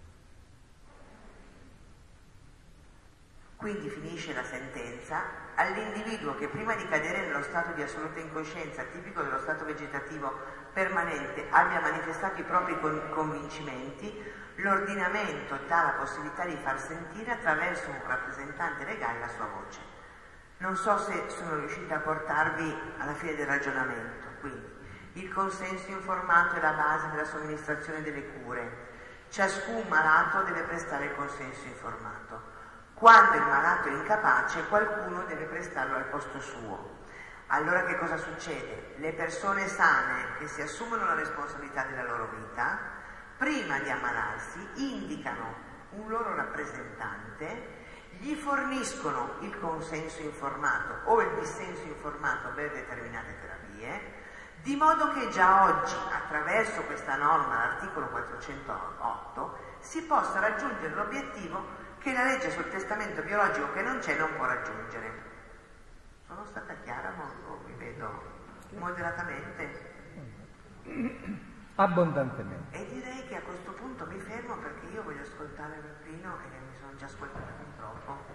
Quindi finisce la sentenza: all'individuo che prima di cadere nello stato di assoluta incoscienza tipico dello stato vegetativo permanente abbia manifestato i propri convincimenti, l'ordinamento dà la possibilità di far sentire attraverso un rappresentante legale la sua voce. Non so se sono riuscita a portarvi alla fine del ragionamento. Quindi il consenso informato è la base della somministrazione delle cure. Ciascun malato deve prestare il consenso informato. Quando il malato è incapace, qualcuno deve prestarlo al posto suo. Allora che cosa succede? Le persone sane che si assumono la responsabilità della loro vita, prima di ammalarsi, indicano un loro rappresentante, gli forniscono il consenso informato o il dissenso informato per determinate terapie, di modo che già oggi, attraverso questa norma, l'articolo 408, si possa raggiungere l'obiettivo che la legge sul testamento biologico che non c'è non può raggiungere. Sono stata chiara, mi vedo moderatamente? Abbondantemente. E direi che a questo punto mi fermo perché io voglio ascoltare Peppino e mi sono già ascoltata fin troppo.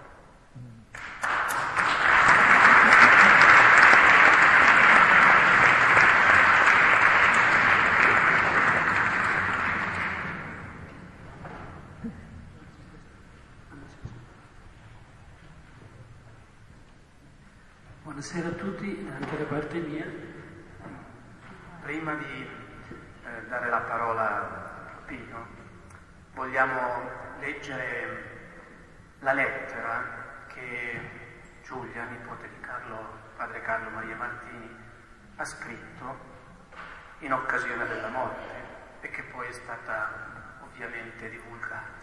Buonasera a tutti, anche da parte mia. Prima di dare la parola a Pino, vogliamo leggere la lettera che Giulia, nipote di padre Carlo Maria Martini, ha scritto in occasione della morte e che poi è stata ovviamente divulgata.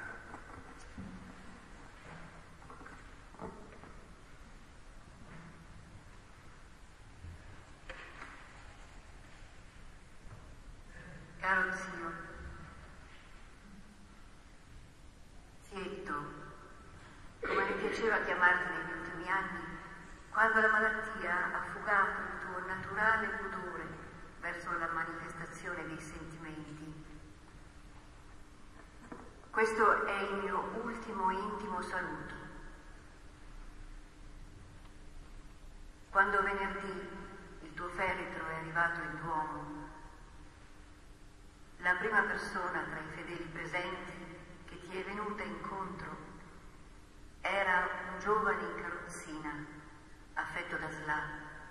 Caro zio, Sietto, come mi piaceva chiamarti anni, quando la malattia ha fugato il tuo naturale pudore verso la manifestazione dei sentimenti. Questo è il mio ultimo intimo saluto. Quando venerdì il tuo feretro è arrivato in Duomo, la prima persona tra i fedeli presenti che ti è venuta incontro era un giovane in carrozzina, affetto da SLA.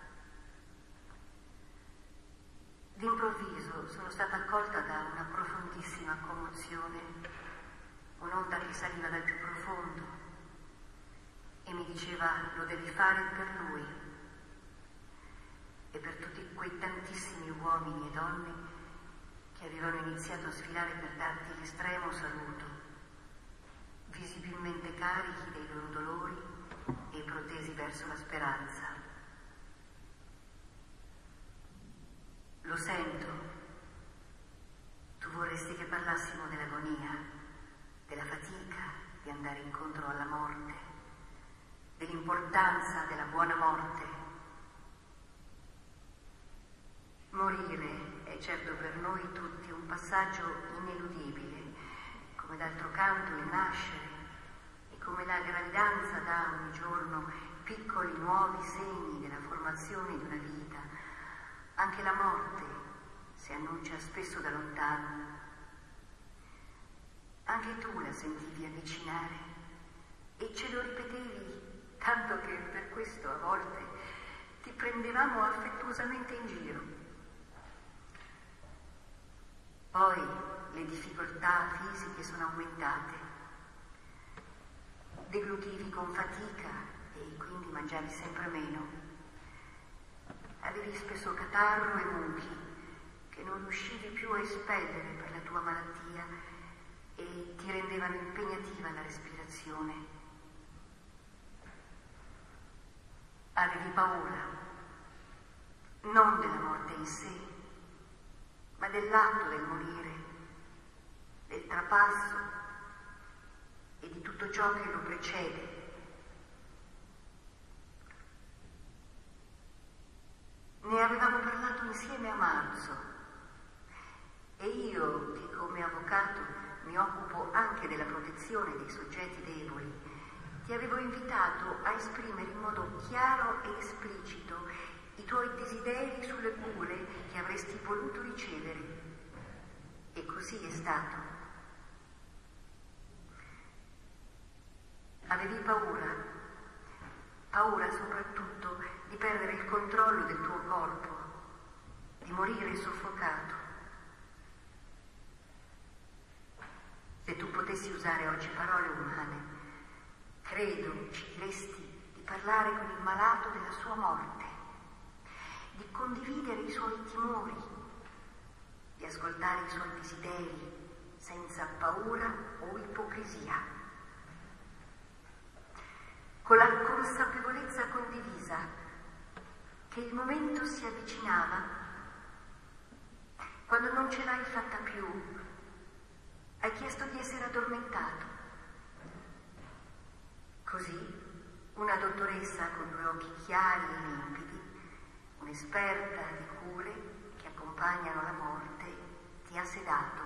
D'improvviso sono stata accolta da una profondissima commozione, un'onda che saliva dal più profondo e mi diceva: lo devi fare per lui e per tutti quei tantissimi uomini e donne che avevano iniziato a sfilare per darti l'estremo saluto, visibilmente carichi dei loro dolori e protesi verso la speranza. Lo sento, tu vorresti che parlassimo dell'agonia, della fatica di andare incontro alla morte, dell'importanza della buona morte. Morire è certo per noi tutti un passaggio ineludibile, come d'altro canto il nascere e come la gravidanza dà ogni giorno piccoli nuovi segni della formazione di una vita. Anche la morte si annuncia spesso da lontano. Anche tu la sentivi avvicinare e ce lo ripetevi, tanto che per questo a volte ti prendevamo affettuosamente in giro. Poi le difficoltà fisiche sono aumentate. Deglutivi con fatica e quindi mangiavi sempre meno. Avevi spesso catarro e muchi che non riuscivi più a espellere per la tua malattia e ti rendevano impegnativa la respirazione. Avevi paura, non della morte in sé, ma dell'atto del morire, del trapasso e di tutto ciò che lo precede. Ne avevamo parlato insieme a marzo e io, che come avvocato mi occupo anche della protezione dei soggetti deboli, ti avevo invitato a esprimere in modo chiaro e esplicito i tuoi desideri sulle cure che avresti voluto ricevere. E così è stato. Avevi paura soprattutto di perdere il controllo del tuo corpo, di morire soffocato. Se tu potessi usare oggi parole umane, credo ci diresti di parlare con il malato della sua morte, di condividere i suoi timori, di ascoltare i suoi desideri senza paura o ipocrisia. Con la consapevolezza condivisa che il momento si avvicinava, quando non ce l'hai fatta più, hai chiesto di essere addormentato. Così una dottoressa con due occhi chiari e limpidi, un'esperta di cure che accompagnano la morte, ti ha sedato.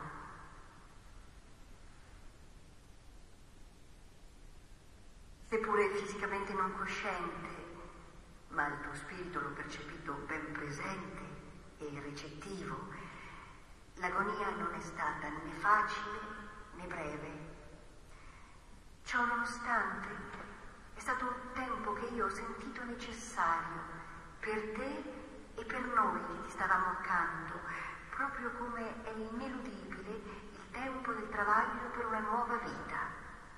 Seppure fisicamente non cosciente, ma il tuo spirito l'ho percepito ben presente e recettivo, l'agonia non è stata né facile né breve. Ciò nonostante, è stato un tempo che io ho sentito necessario per te e per noi che ti stavamo accanto, proprio come è ineludibile il tempo del travaglio per una nuova vita.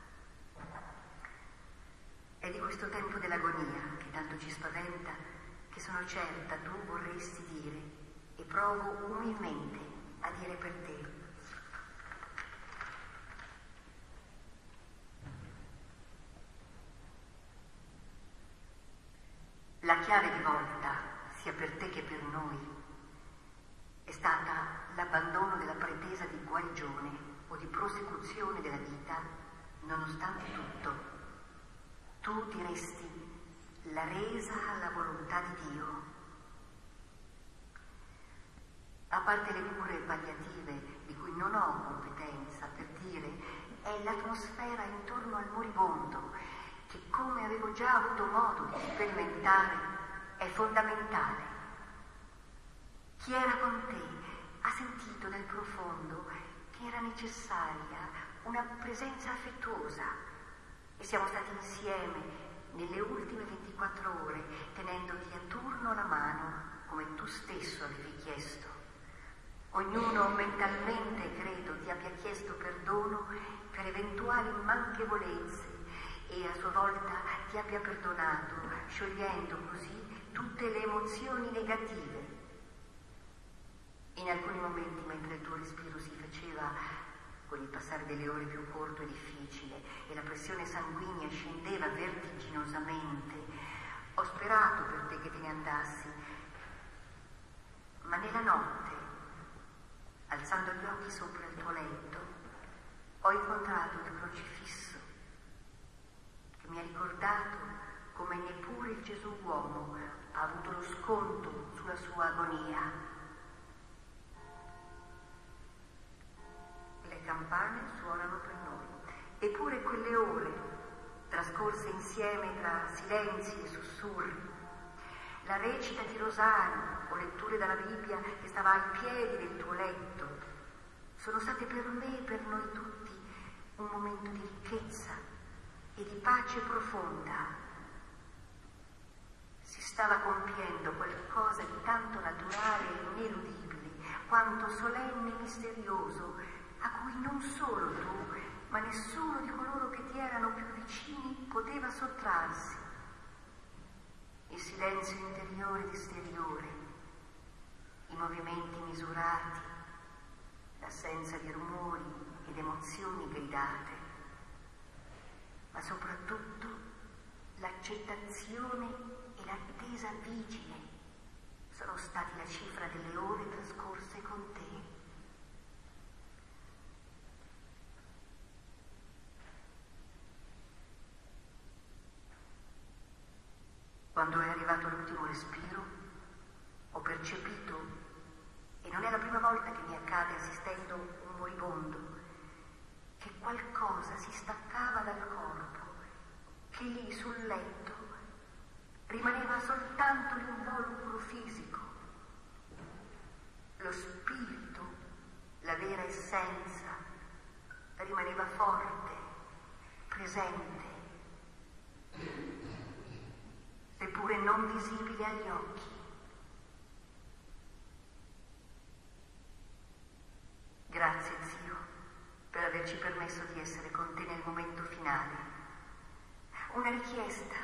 È di questo tempo dell'agonia che tanto ci spaventa, che sono certa tu vorresti dire e provo umilmente a dire per te. La chiave di volta, sia per te che per noi, è stata l'abbandono della pretesa di guarigione o di prosecuzione della vita, nonostante tutto. Tu diresti: la resa alla volontà di Dio. A parte le cure palliative di cui non ho competenza per dire, è l'atmosfera intorno al moribondo che, come avevo già avuto modo di sperimentare, è fondamentale. Chi era con te ha sentito nel profondo che era necessaria una presenza affettuosa e siamo stati insieme nelle ultime 24 ore tenendoti a turno la mano come tu stesso avevi chiesto. Ognuno mentalmente credo ti abbia chiesto perdono per eventuali manchevolezze e a sua volta ti abbia perdonato, sciogliendo così tutte le emozioni negative. In alcuni momenti, mentre il tuo respiro si faceva con il passare delle ore più corto e difficile e la pressione sanguigna scendeva vertiginosamente, ho sperato per te che te ne andassi, ma nella notte, alzando gli occhi sopra il tuo letto, ho incontrato il crocifisso che mi ha ricordato come neppure il Gesù uomo ha avuto lo sconto sulla sua agonia. Le campane suonano per noi, eppure quelle ore trascorse insieme tra silenzi e sussurri, la recita di rosario o letture dalla Bibbia che stava ai piedi del tuo letto, sono state per me e per noi tutti un momento di ricchezza e di pace profonda. Si stava compiendo qualcosa di tanto naturale e ineludibile, quanto solenne e misterioso, a cui non solo tu, ma nessuno di coloro che ti erano più vicini poteva sottrarsi. Il silenzio interiore ed esteriore, i movimenti misurati, l'assenza di rumori ed emozioni gridate, ma soprattutto l'accettazione e l'attesa vigile sono stati la cifra delle ore trascorse con te. Quando è arrivato l'ultimo respiro, ho percepito, e non è la prima volta che mi accade assistendo un moribondo, che qualcosa si staccava dal corpo, che lì sul letto rimaneva soltanto l'involucro fisico. Lo spirito, la vera essenza, rimaneva forte, presente, seppure non visibile agli occhi. Grazie, zio, per averci permesso di essere con te nel momento finale. Una richiesta.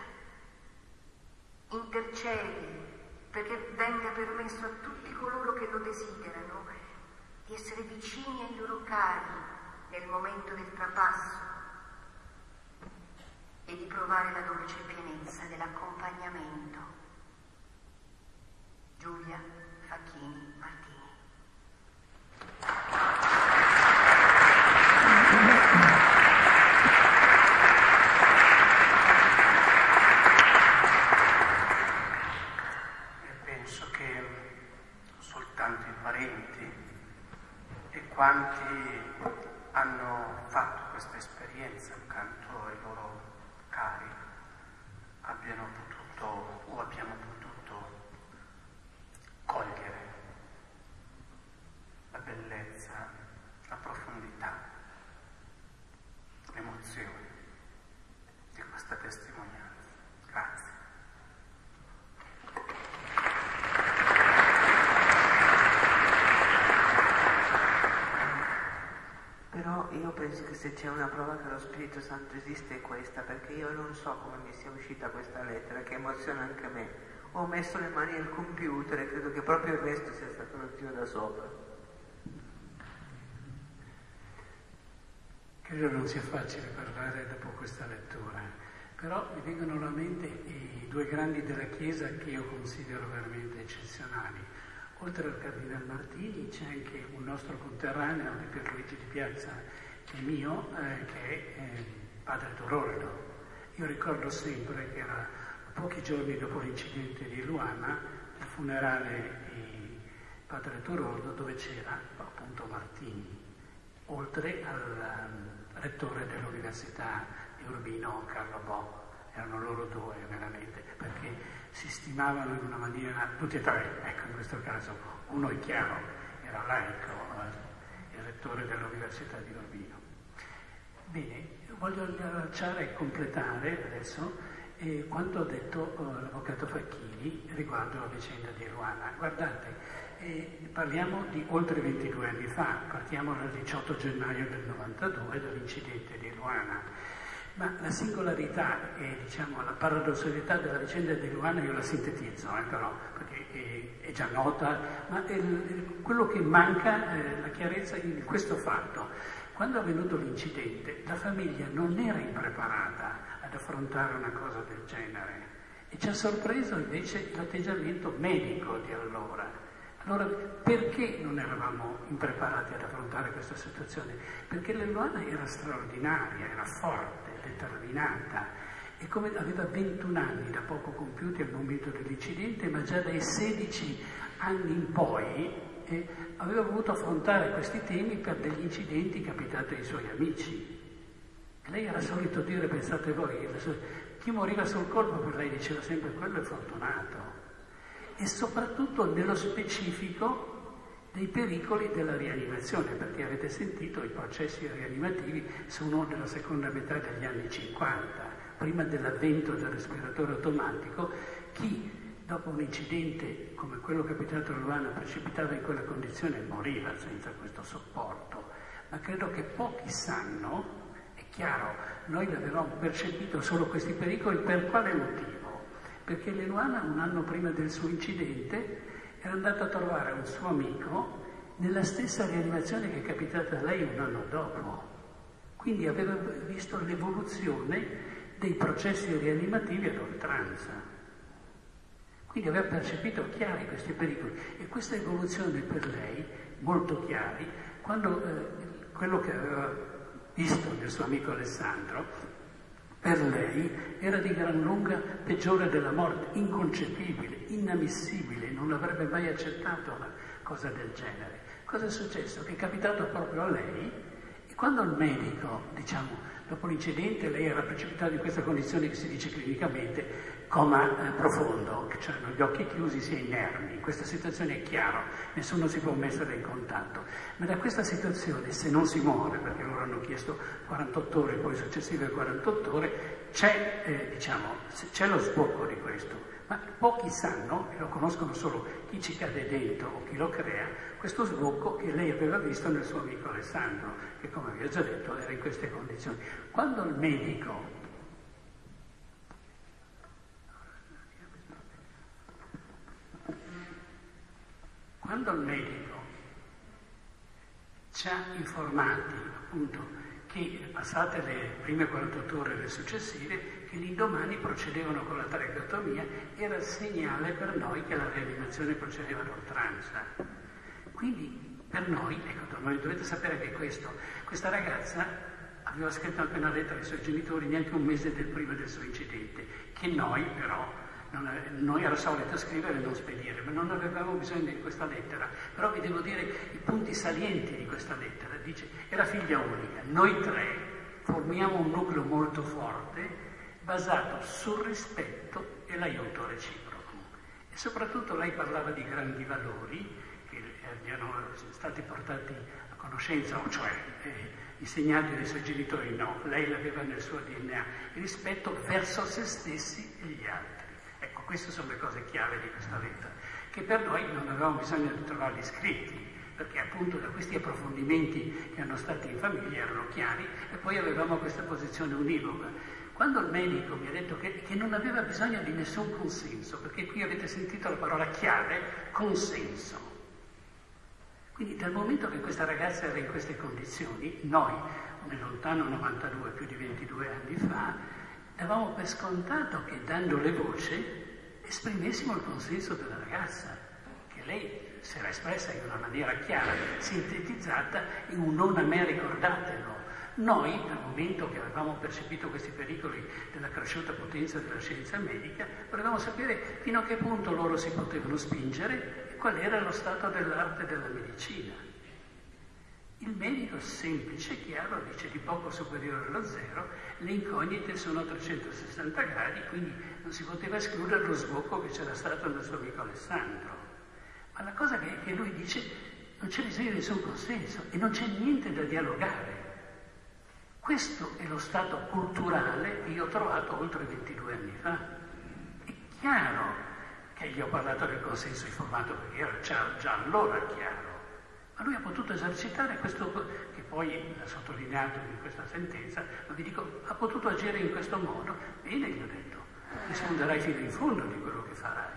Intercedi perché venga permesso a tutti coloro che lo desiderano di essere vicini ai loro cari nel momento del trapasso e di provare la dolce pienezza dell'accompagnamento. Giulia Facchini Martini. Penso che soltanto i parenti e quanti hanno fatto questa esperienza accanto ai loro cari abbiano potuto o abbiamo potuto cogliere la bellezza, la profondità, l'emozione di questa testimonianza. Grazie. Però io penso che se c'è una prova che lo Spirito Santo esiste è questa, perché io non so come mi sia uscita questa lettera, che emoziona anche me. Ho messo le mani al computer e credo che proprio il resto sia stato lo zio da sopra. Credo non sia facile parlare dopo questa lettura, però mi vengono alla mente i due grandi della Chiesa che io considero veramente eccezionali. Oltre al Cardinal Martini c'è anche un nostro conterraneo di Pierluigi di Piazza e mio, che è padre Toroldo. Io ricordo sempre che era pochi giorni dopo l'incidente di Luana, il funerale di padre Turoldo, dove c'era appunto Martini, oltre al rettore dell'Università di Urbino, Carlo Bo. Erano loro due veramente, perché si stimavano in una maniera, tutti e tre, ecco, in questo caso uno è chiaro, era laico, il rettore dell'Università di Urbino. Bene, voglio lasciare e completare adesso quanto ha detto l'avvocato Facchini riguardo la vicenda di Luana. Guardate, parliamo di oltre 22 anni fa, partiamo dal 18 gennaio del 92, dall'incidente di Luana. Ma la singolarità e diciamo la paradossalità della vicenda di Luana io la sintetizzo, però, perché è già nota, ma quello che manca la chiarezza in questo fatto. Quando è avvenuto l'incidente, la famiglia non era impreparata ad affrontare una cosa del genere e ci ha sorpreso invece l'atteggiamento medico di allora. Allora, perché non eravamo impreparati ad affrontare questa situazione? Perché Luana era straordinaria, era forte, determinata e come aveva 21 anni da poco compiuti al momento dell'incidente, ma già dai 16 anni in poi aveva voluto affrontare questi temi per degli incidenti capitati ai suoi amici. Lei era solito dire, pensate voi, chi moriva sul colpo per lei diceva sempre quello è fortunato. E soprattutto nello specifico dei pericoli della rianimazione, perché avete sentito i processi rianimativi sono della seconda metà degli anni 50, prima dell'avvento del respiratore automatico. Chi dopo un incidente come quello capitato a Luana precipitava in quella condizione moriva senza questo supporto, ma credo che pochi sanno, è chiaro, noi avevamo percepito solo questi pericoli, per quale motivo? Perché Luana un anno prima del suo incidente era andata a trovare un suo amico nella stessa rianimazione che è capitata a lei un anno dopo. Quindi aveva visto l'evoluzione dei processi rianimativi ad oltranza. Quindi aveva percepito chiari questi pericoli e questa evoluzione per lei, molto chiari, quando quello che aveva visto nel suo amico Alessandro, per lei era di gran lunga peggiore della morte, inconcepibile, inammissibile, non avrebbe mai accettato una cosa del genere. Cosa è successo? Che è capitato proprio a lei e quando il medico, diciamo, dopo l'incidente lei era precipitata in questa condizione che si dice clinicamente coma profondo, cioè hanno gli occhi chiusi, si è inermi. In questa situazione è chiaro, nessuno si può mettere in contatto. Ma da questa situazione, se non si muore, perché loro hanno chiesto 48 ore, poi successive 48 ore, c'è lo sbocco di questo. Ma pochi sanno, e lo conoscono solo chi ci cade dentro o chi lo crea, questo sbocco che lei aveva visto nel suo amico Alessandro, che come vi ho già detto era in queste condizioni. Quando il medico ci ha informati appunto che passate le prime 48 ore e le successive, che l'indomani procedevano con la tracheotomia, era il segnale per noi che la rianimazione procedeva ad oltranza. Quindi per noi, ecco, dovete sapere che questa ragazza aveva scritto anche una lettera ai suoi genitori neanche un mese prima del suo incidente, che noi però, noi era solito scrivere e non spedire, ma non avevamo bisogno di questa lettera. Però vi devo dire i punti salienti di questa lettera. Dice, era figlia unica, noi tre formiamo un nucleo molto forte basato sul rispetto e l'aiuto reciproco. E soprattutto lei parlava di grandi valori che gli erano stati portati a conoscenza, o cioè insegnati dai suoi genitori, no, lei l'aveva nel suo DNA, il rispetto verso se stessi e gli altri. Ecco, queste sono le cose chiave di questa lettera, che per noi non avevamo bisogno di trovarli scritti, perché appunto da questi approfondimenti che hanno stati in famiglia erano chiari e poi avevamo questa posizione univoca. Quando il medico mi ha detto che non aveva bisogno di nessun consenso, perché qui avete sentito la parola chiave, consenso. Quindi dal momento che questa ragazza era in queste condizioni, noi, nel lontano 92, più di 22 anni fa, davamo per scontato che dandole voce esprimessimo il consenso della ragazza, che lei si era espressa in una maniera chiara, sintetizzata in un non a me ricordatelo, Noi, dal momento che avevamo percepito questi pericoli della cresciuta potenza della scienza medica, volevamo sapere fino a che punto loro si potevano spingere e qual era lo stato dell'arte della medicina. Il medico semplice, chiaro, dice di poco superiore allo zero, le incognite sono a 360 gradi, quindi non si poteva escludere lo sbocco che c'era stato nel suo amico Alessandro. Ma la cosa che lui dice, non c'è bisogno di nessun consenso e non c'è niente da dialogare. Questo è lo stato culturale che io ho trovato oltre 22 anni fa. È chiaro che gli ho parlato del consenso informato perché era già allora chiaro. Ma lui ha potuto esercitare questo, che poi l'ha sottolineato in questa sentenza, ma vi dico, ha potuto agire in questo modo. Bene, gli ho detto, risponderai fino in fondo di quello che farai.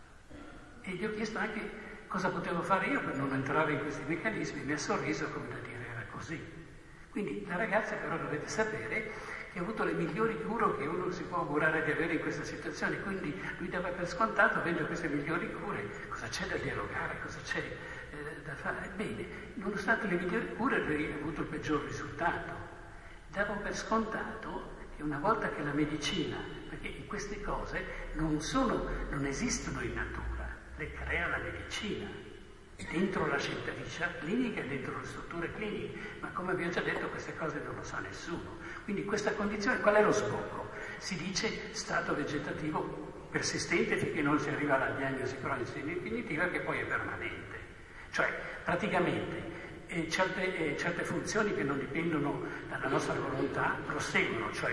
E gli ho chiesto anche cosa potevo fare io per non entrare in questi meccanismi, mi ha sorriso come da dire era così. Quindi la ragazza però dovete sapere che ha avuto le migliori cure che uno si può augurare di avere in questa situazione, quindi lui dava per scontato, avendo queste migliori cure, cosa c'è da dialogare, cosa c'è da fare? Bene, nonostante le migliori cure lui ha avuto il peggior risultato. Davo per scontato che una volta che la medicina, perché in queste cose non esistono in natura, le crea la medicina. Dentro la scienza clinica e dentro le strutture cliniche, ma come abbiamo già detto queste cose non lo sa nessuno. Quindi questa condizione, qual è lo sbocco? Si dice stato vegetativo persistente finché non si arriva alla diagnosi cronica definitiva che poi è permanente. Cioè praticamente certe funzioni che non dipendono dalla nostra volontà proseguono, cioè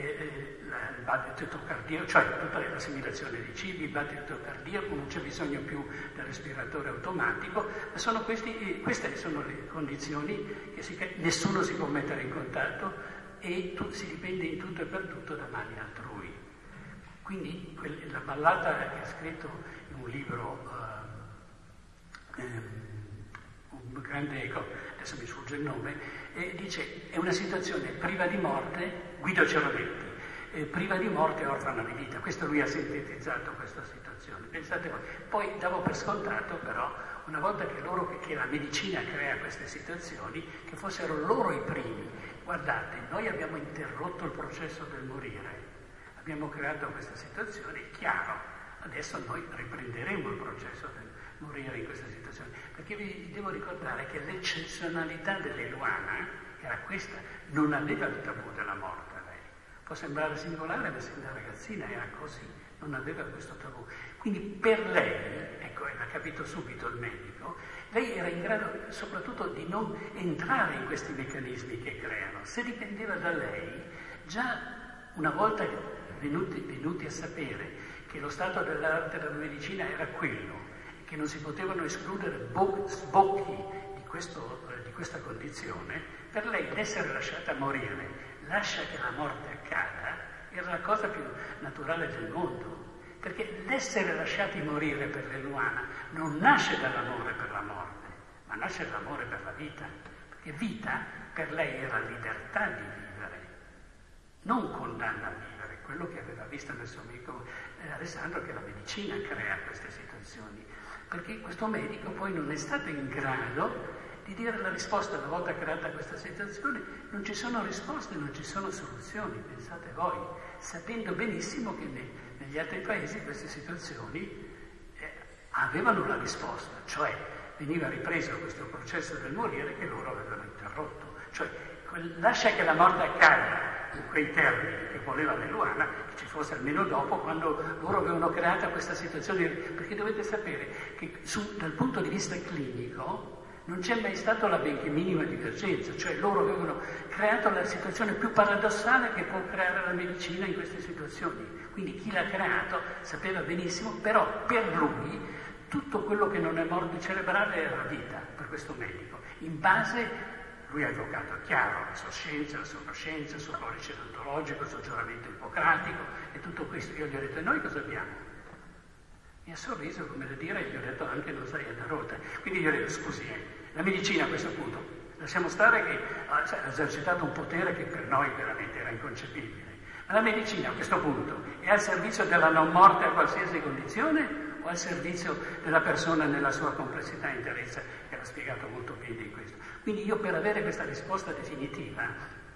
il battito cardiaco, cioè tutta l'assimilazione dei cibi, il battito cardiaco, non c'è bisogno più del respiratore automatico, ma queste sono le condizioni che nessuno si può mettere in contatto e si dipende in tutto e per tutto da mani altrui. Quindi la ballata che ha scritto in un libro un grande, adesso mi sfugge il nome, dice è una situazione priva di morte, Guido Ceronetti, priva di morte e orfana di vita. Questo lui ha sintetizzato questa situazione. Pensate voi. Poi davo per scontato però, una volta che la medicina crea queste situazioni, che fossero loro i primi. Guardate, noi abbiamo interrotto il processo del morire, abbiamo creato questa situazione, è chiaro, adesso noi riprenderemo il processo del morire in questa situazione, perché vi devo ricordare che l'eccezionalità dell'Eluana era questa, non aveva il tabù della morte lei. Può sembrare singolare, ma se da ragazzina era così, non aveva questo tabù. Quindi per lei, ecco, l'ha capito subito il medico, lei era in grado soprattutto di non entrare in questi meccanismi che creano. Se dipendeva da lei, già una volta venuti a sapere che lo stato dell'arte della medicina era quello, che non si potevano escludere sbocchi di questa condizione, per lei l'essere lasciata morire, lascia che la morte accada, era la cosa più naturale del mondo, perché l'essere lasciati morire per l'Eluana non nasce dall'amore per la morte, ma nasce dall'amore per la vita, perché vita per lei era libertà di vivere, non condanna a vivere, quello che aveva visto nel suo amico Alessandro, che la medicina crea queste situazioni. Perché questo medico poi non è stato in grado di dire la risposta. Una volta creata questa situazione non ci sono risposte, non ci sono soluzioni, pensate voi, sapendo benissimo che negli altri paesi queste situazioni avevano la risposta, cioè veniva ripreso questo processo del morire che loro avevano interrotto, cioè lascia che la morte accada in quei termini che voleva l'Eluana, che ci fosse almeno dopo, quando loro avevano creato questa situazione, perché dovete sapere che dal punto di vista clinico non c'è mai stata la benché minima divergenza, cioè loro avevano creato la situazione più paradossale che può creare la medicina in queste situazioni, quindi chi l'ha creato sapeva benissimo, però per lui tutto quello che non è morte cerebrale era vita per questo medico, in base. Lui ha evocato chiaro la sua scienza, la sua coscienza, il suo codice deontologico, il suo giuramento ippocratico e tutto questo. Io gli ho detto, e noi cosa abbiamo? Mi ha sorriso come da dire, e gli ho detto anche non sai da rota. Quindi gli ho detto, scusi, la medicina a questo punto, lasciamo stare che ha esercitato un potere che per noi veramente era inconcepibile. Ma la medicina a questo punto è al servizio della non morte a qualsiasi condizione o al servizio della persona nella sua complessità e interezza, che l'ha spiegato molto bene in questo. Quindi io per avere questa risposta definitiva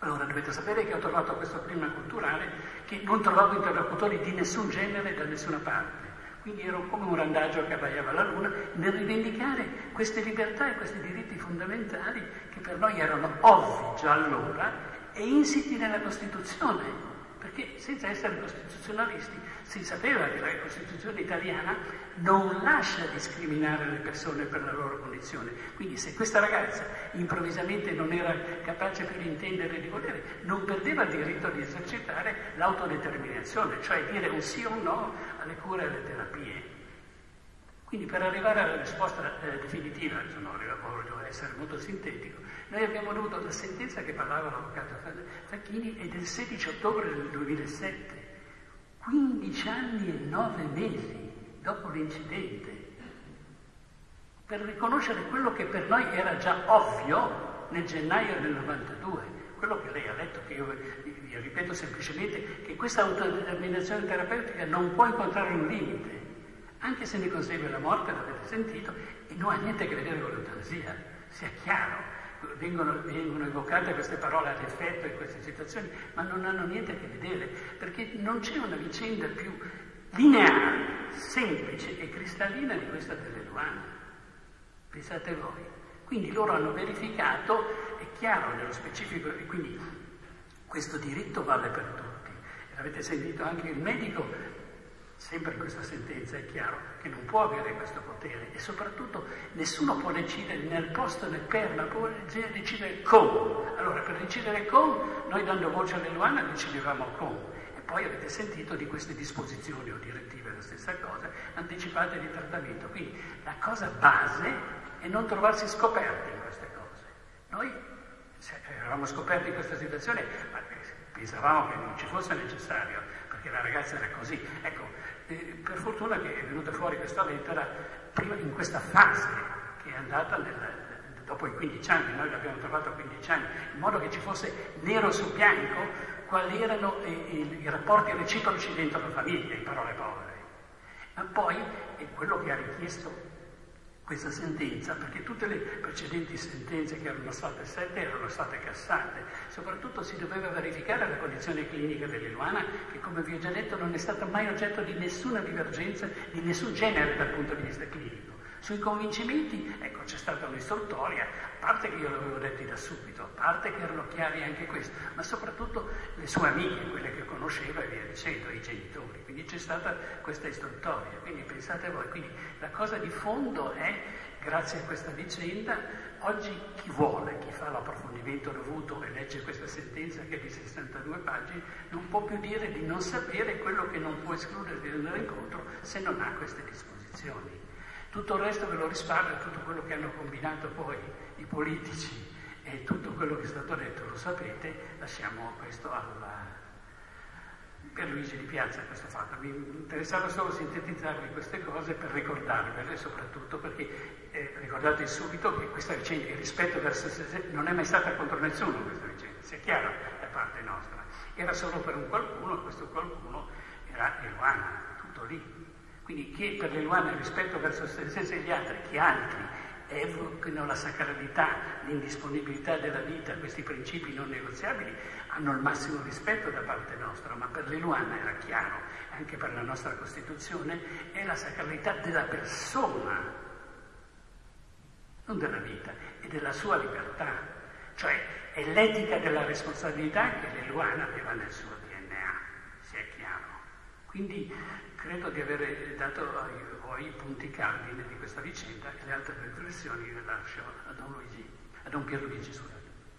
Allora dovete sapere che ho trovato questo clima culturale che non trovavo interlocutori di nessun genere da nessuna parte. Quindi ero come un randagio che abbaiava alla luna nel rivendicare queste libertà e questi diritti fondamentali che per noi erano ovvi già allora e insiti nella Costituzione. Perché senza essere costituzionalisti si sapeva che la Costituzione italiana non lascia discriminare le persone per la loro condizione. Quindi se questa ragazza improvvisamente non era capace più di intendere e di volere, non perdeva il diritto di esercitare l'autodeterminazione, cioè dire un sì o un no alle cure e alle terapie. Quindi per arrivare alla risposta definitiva, voglio essere molto sintetico, noi abbiamo avuto la sentenza che parlava l'avvocato Facchini è del 16 ottobre del 2007, 15 anni e 9 mesi dopo l'incidente, per riconoscere quello che per noi era già ovvio nel gennaio del 92, quello che lei ha letto, che io vi ripeto semplicemente, che questa autodeterminazione terapeutica non può incontrare un limite. Anche se ne consegue la morte, l'avete sentito, e non ha niente a che vedere con l'eutanasia, sia chiaro. Vengono evocate queste parole ad effetto in queste citazioni, ma non hanno niente a che vedere, perché non c'è una vicenda più lineare, semplice e cristallina di questa dell'Eluana. Pensate voi. Quindi loro hanno verificato, è chiaro nello specifico, e quindi questo diritto vale per tutti. L'avete sentito anche il medico. Sempre in questa sentenza è chiaro che non può avere questo potere e soprattutto nessuno può decidere nel posto né per, ma può decidere come. Allora per decidere come, noi dando voce all'Eluana decidevamo come. E poi avete sentito di queste disposizioni o direttive la stessa cosa, anticipate di trattamento. Quindi la cosa base è non trovarsi scoperti in queste cose. Noi eravamo scoperti in questa situazione, ma pensavamo che non ci fosse necessario, perché la ragazza era così. Ecco, per fortuna che è venuta fuori questa lettera prima in questa fase che è andata dopo i 15 anni, noi l'abbiamo trovato a 15 anni, in modo che ci fosse nero su bianco quali erano i rapporti reciproci dentro la famiglia, in parole povere. Ma poi è quello che ha richiesto questa sentenza, perché tutte le precedenti sentenze che erano state 7 erano state cassate. Soprattutto si doveva verificare la condizione clinica dell'Eluana, che come vi ho già detto non è stata mai oggetto di nessuna divergenza di nessun genere dal punto di vista clinico. Sui convincimenti, ecco, c'è stata un'istruttoria, a parte che io l'avevo detto da subito, a parte che erano chiari anche questo, ma soprattutto le sue amiche, quelle che conosceva e via dicendo, i genitori. Quindi c'è stata questa istruttoria, quindi pensate voi. Quindi la cosa di fondo è, grazie a questa vicenda, oggi chi vuole, chi fa l'approfondimento dovuto e legge questa sentenza che è di 62 pagine, non può più dire di non sapere quello che non può escludere di andare incontro se non ha queste disposizioni. Tutto il resto ve lo risparmio, tutto quello che hanno combinato poi i politici e tutto quello che è stato detto, lo sapete, lasciamo questo per Luigi Di Piazza questo fatto. Mi interessava solo sintetizzarvi queste cose per ricordarvele, soprattutto perché ricordate subito che questa vicenda, il rispetto verso se non è mai stata contro nessuno questa vicenda, sia chiaro da parte nostra. Era solo per un qualcuno e questo qualcuno era Eluana, tutto lì. Quindi che per l'Eluana il rispetto verso se stessi e gli altri, che altri evochino la sacralità, l'indisponibilità della vita, questi principi non negoziabili, hanno il massimo rispetto da parte nostra, ma per l'Eluana era chiaro, anche per la nostra Costituzione, è la sacralità della persona, non della vita, e della sua libertà. Cioè è l'etica della responsabilità che l'Eluana aveva nel suo DNA, sia chiaro. Quindi credo di aver dato a voi i punti cardine di questa vicenda e le altre riflessioni le lascio a Don Pierluigi, scusate.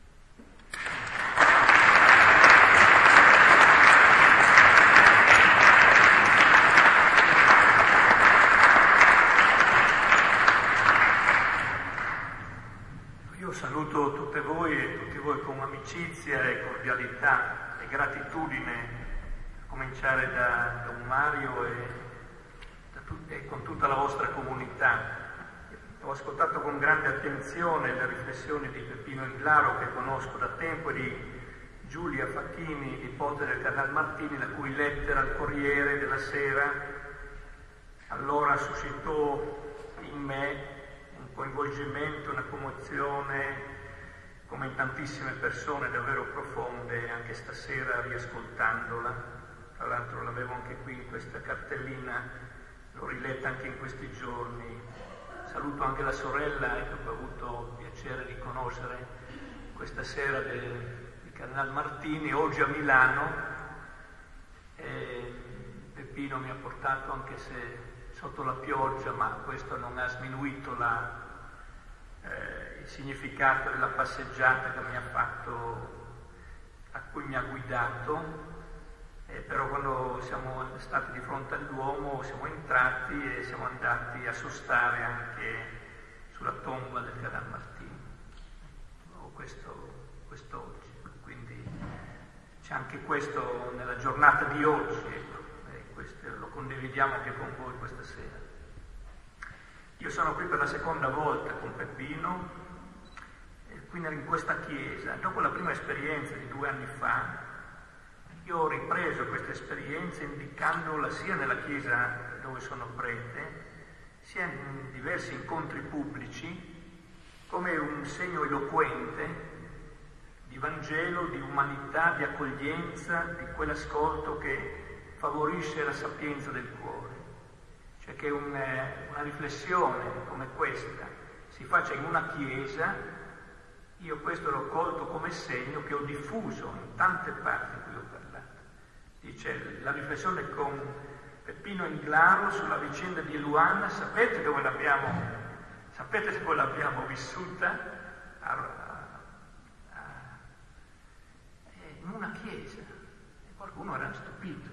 Io saluto tutte voi e tutti voi con amicizia e cordialità e gratitudine, a cominciare da Don Mario e con tutta la vostra comunità. Ho ascoltato con grande attenzione le riflessioni di Peppino Inglaro, che conosco da tempo, e di Giulia Facchini, nipote del Cardinal Martini, la cui lettera al Corriere della Sera allora suscitò in me un coinvolgimento, una commozione come in tantissime persone davvero profonde, anche stasera riascoltandola. Tra l'altro l'avevo anche qui in questa cartellina, l'ho riletta anche in questi giorni. Saluto anche la sorella che ho avuto piacere di conoscere questa sera di Cardinal Martini, oggi a Milano. Peppino mi ha portato, anche se sotto la pioggia, ma questo non ha sminuito il significato della passeggiata che mi ha fatto, a cui mi ha guidato. Però quando siamo stati di fronte al Duomo siamo entrati e siamo andati a sostare anche sulla tomba del Cardinal Martini. Quest'oggi, quindi c'è anche questo nella giornata di oggi, ecco, questo lo condividiamo anche con voi questa sera. Io sono qui per la seconda volta con Peppino, qui in questa chiesa. Dopo la prima esperienza di 2 anni fa, io ho ripreso questa esperienza indicandola sia nella chiesa dove sono prete, sia in diversi incontri pubblici, come un segno eloquente di Vangelo, di umanità, di accoglienza, di quell'ascolto che favorisce la sapienza del cuore. Cioè che una riflessione come questa si faccia in una chiesa, io questo l'ho colto come segno che ho diffuso in tante parti in cui ho parlato. Dice la riflessione con Peppino Inglaro sulla vicenda di Eluana, sapete dove l'abbiamo vissuta? In una chiesa. E qualcuno era stupito,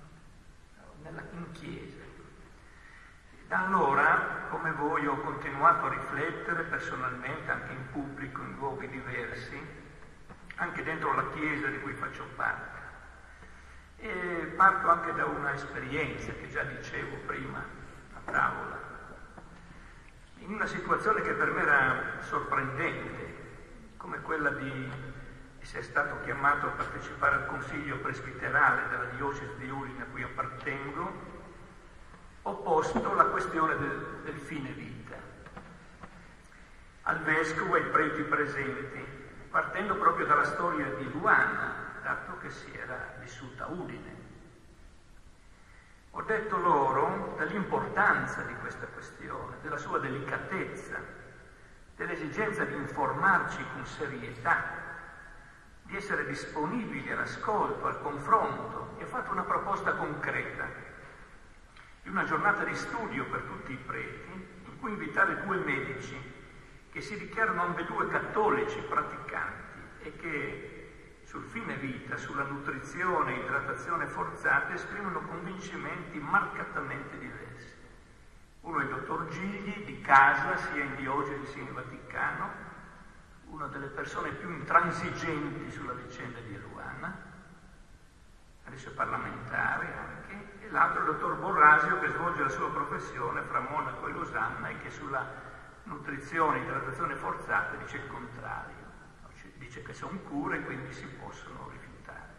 in chiesa. Da allora, come voi, ho continuato a riflettere personalmente, anche in pubblico, in luoghi diversi, anche dentro la chiesa di cui faccio parte. E parto anche da una esperienza che già dicevo prima a tavola, in una situazione che per me era sorprendente, come quella di essere stato chiamato a partecipare al consiglio presbiterale della diocesi di Udine a cui appartengo. Ho posto la questione del fine vita al vescovo e ai preti presenti, partendo proprio dalla storia di Luana, dato che si era vissuta a Udine. Ho detto loro dell'importanza di questa questione, della sua delicatezza, dell'esigenza di informarci con serietà, di essere disponibili all'ascolto, al confronto, e ho fatto una proposta concreta di una giornata di studio per tutti i preti, in cui invitare 2 medici che si dichiarano ambedue cattolici praticanti e che sul fine vita, sulla nutrizione e idratazione forzata esprimono convincimenti marcatamente diversi. Uno è il dottor Gigli, di casa, sia in diocesi sia in Vaticano, una delle persone più intransigenti sulla vicenda di Eluana, adesso è parlamentare anche, e l'altro è il dottor Borrasio, che svolge la sua professione fra Monaco e Losanna e che sulla nutrizione e idratazione forzata dice il contrario, dice che sono cure e quindi si possono rifiutare.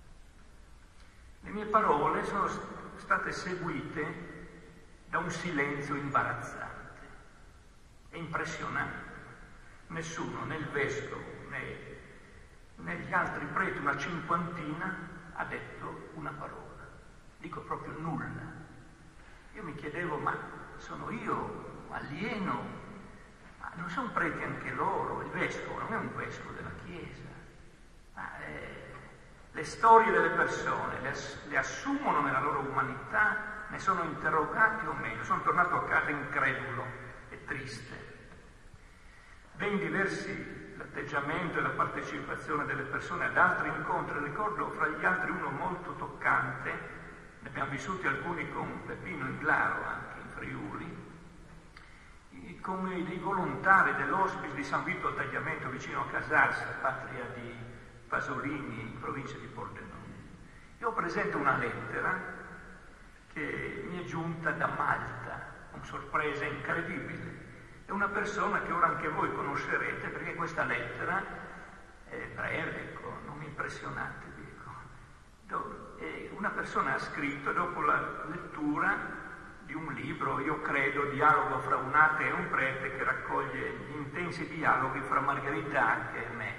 Le mie parole sono state seguite da un silenzio imbarazzante e impressionante. Nessuno, né il vescovo né gli altri preti, una cinquantina, ha detto una parola. Dico proprio nulla. Io mi chiedevo, ma sono io alieno? Ma non sono preti anche loro? Il vescovo non è un vescovo della Chiesa. Ma le storie delle persone le assumono nella loro umanità, ne sono interrogati o meno. Sono tornato a casa incredulo e triste. Ben diversi l'atteggiamento e la partecipazione delle persone ad altri incontri. Ricordo fra gli altri uno molto toccante, ne abbiamo vissuti alcuni con Peppino Inglaro anche in Friuli, come dei volontari dell'Hospice di San Vito al Tagliamento vicino a Casarsa, patria di Pasolini, in provincia di Pordenone. Io ho presente una lettera che mi è giunta da Malta, con sorpresa incredibile. È una persona che ora anche voi conoscerete, perché questa lettera è breve, ecco, non mi impressionate, dico. Una persona ha scritto, dopo la lettura di un libro io credo, dialogo fra un ateo e un prete che raccoglie gli intensi dialoghi fra Margherita Hack e me.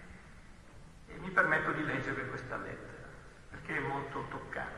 E mi permetto di leggere questa lettera, perché è molto toccante.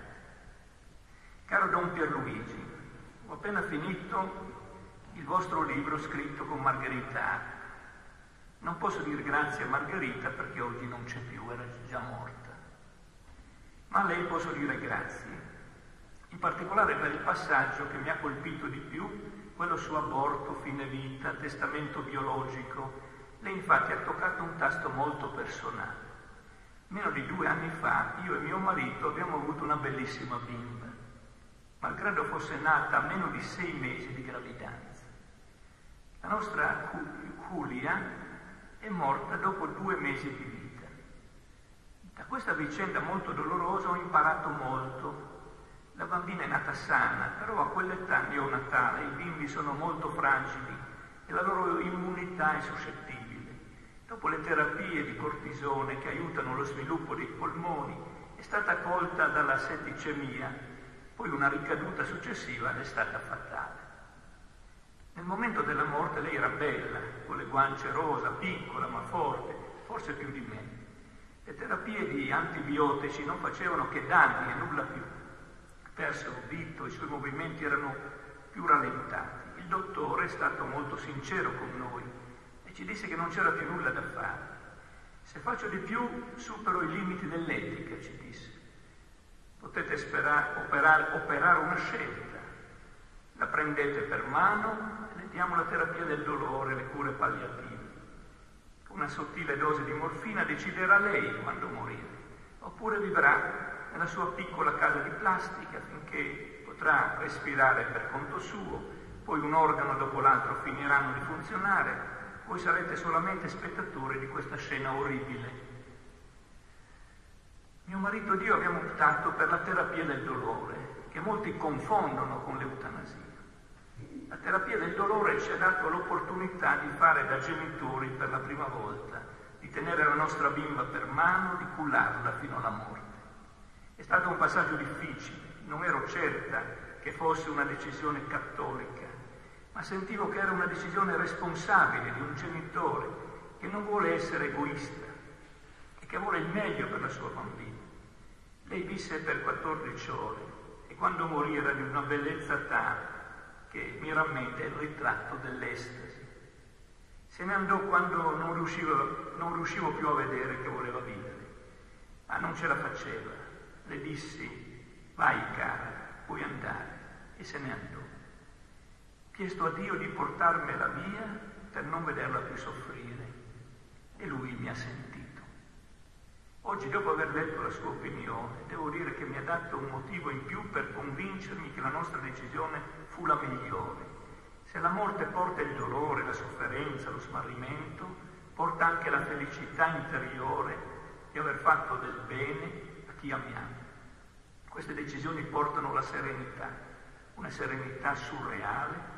Caro Don Pierluigi, ho appena finito il vostro libro scritto con Margherita Hack. Non posso dire grazie a Margherita perché oggi non c'è più, era già morta. Ma a lei posso dire grazie. In particolare per il passaggio che mi ha colpito di più, quello su aborto, fine vita, testamento biologico. Lei infatti ha toccato un tasto molto personale. Meno di 2 anni fa io e mio marito abbiamo avuto una bellissima bimba, malgrado fosse nata a meno di 6 mesi di gravidanza. La nostra Julia è morta dopo 2 mesi di vita. Da questa vicenda molto dolorosa ho imparato molto. La bambina è nata sana, però a quell'età neonatale i bimbi sono molto fragili e la loro immunità è suscettibile. Dopo le terapie di cortisone che aiutano lo sviluppo dei polmoni, è stata colta dalla setticemia, poi una ricaduta successiva è stata fatale. Nel momento della morte lei era bella, con le guance rosa, piccola ma forte, forse più di me. Le terapie di antibiotici non facevano che danni e nulla più. Perse l'udito, i suoi movimenti erano più rallentati. Il dottore è stato molto sincero con noi e ci disse che non c'era più nulla da fare. Se faccio di più, supero i limiti dell'etica, ci disse. Potete operare una scelta. La prendete per mano e le diamo la terapia del dolore, le cure palliative. Con una sottile dose di morfina deciderà lei quando morire, oppure vivrà nella sua piccola casa di plastica finché potrà respirare per conto suo, poi un organo dopo l'altro finiranno di funzionare, voi sarete solamente spettatori di questa scena orribile. Mio marito ed io abbiamo optato per la terapia del dolore, che molti confondono con l'eutanasia. La terapia del dolore ci ha dato l'opportunità di fare da genitori per la prima volta, di tenere la nostra bimba per mano, di cullarla fino alla morte. È stato un passaggio difficile, non ero certa che fosse una decisione cattolica, ma sentivo che era una decisione responsabile di un genitore che non vuole essere egoista e che vuole il meglio per la sua bambina. Lei visse per 14 ore e quando morì era di una bellezza tale che mi rammenta il ritratto dell'estasi. Se ne andò quando non riuscivo più a vedere che voleva vivere, ma non ce la faceva. Le dissi, vai cara, puoi andare, e se ne andò. Ho chiesto a Dio di portarmela via per non vederla più soffrire, e Lui mi ha sentito. Oggi, dopo aver letto la sua opinione, devo dire che mi ha dato un motivo in più per convincermi che la nostra decisione fu la migliore. Se la morte porta il dolore, la sofferenza, lo smarrimento, porta anche la felicità interiore di aver fatto del bene a chi amiamo. Queste decisioni portano la serenità, una serenità surreale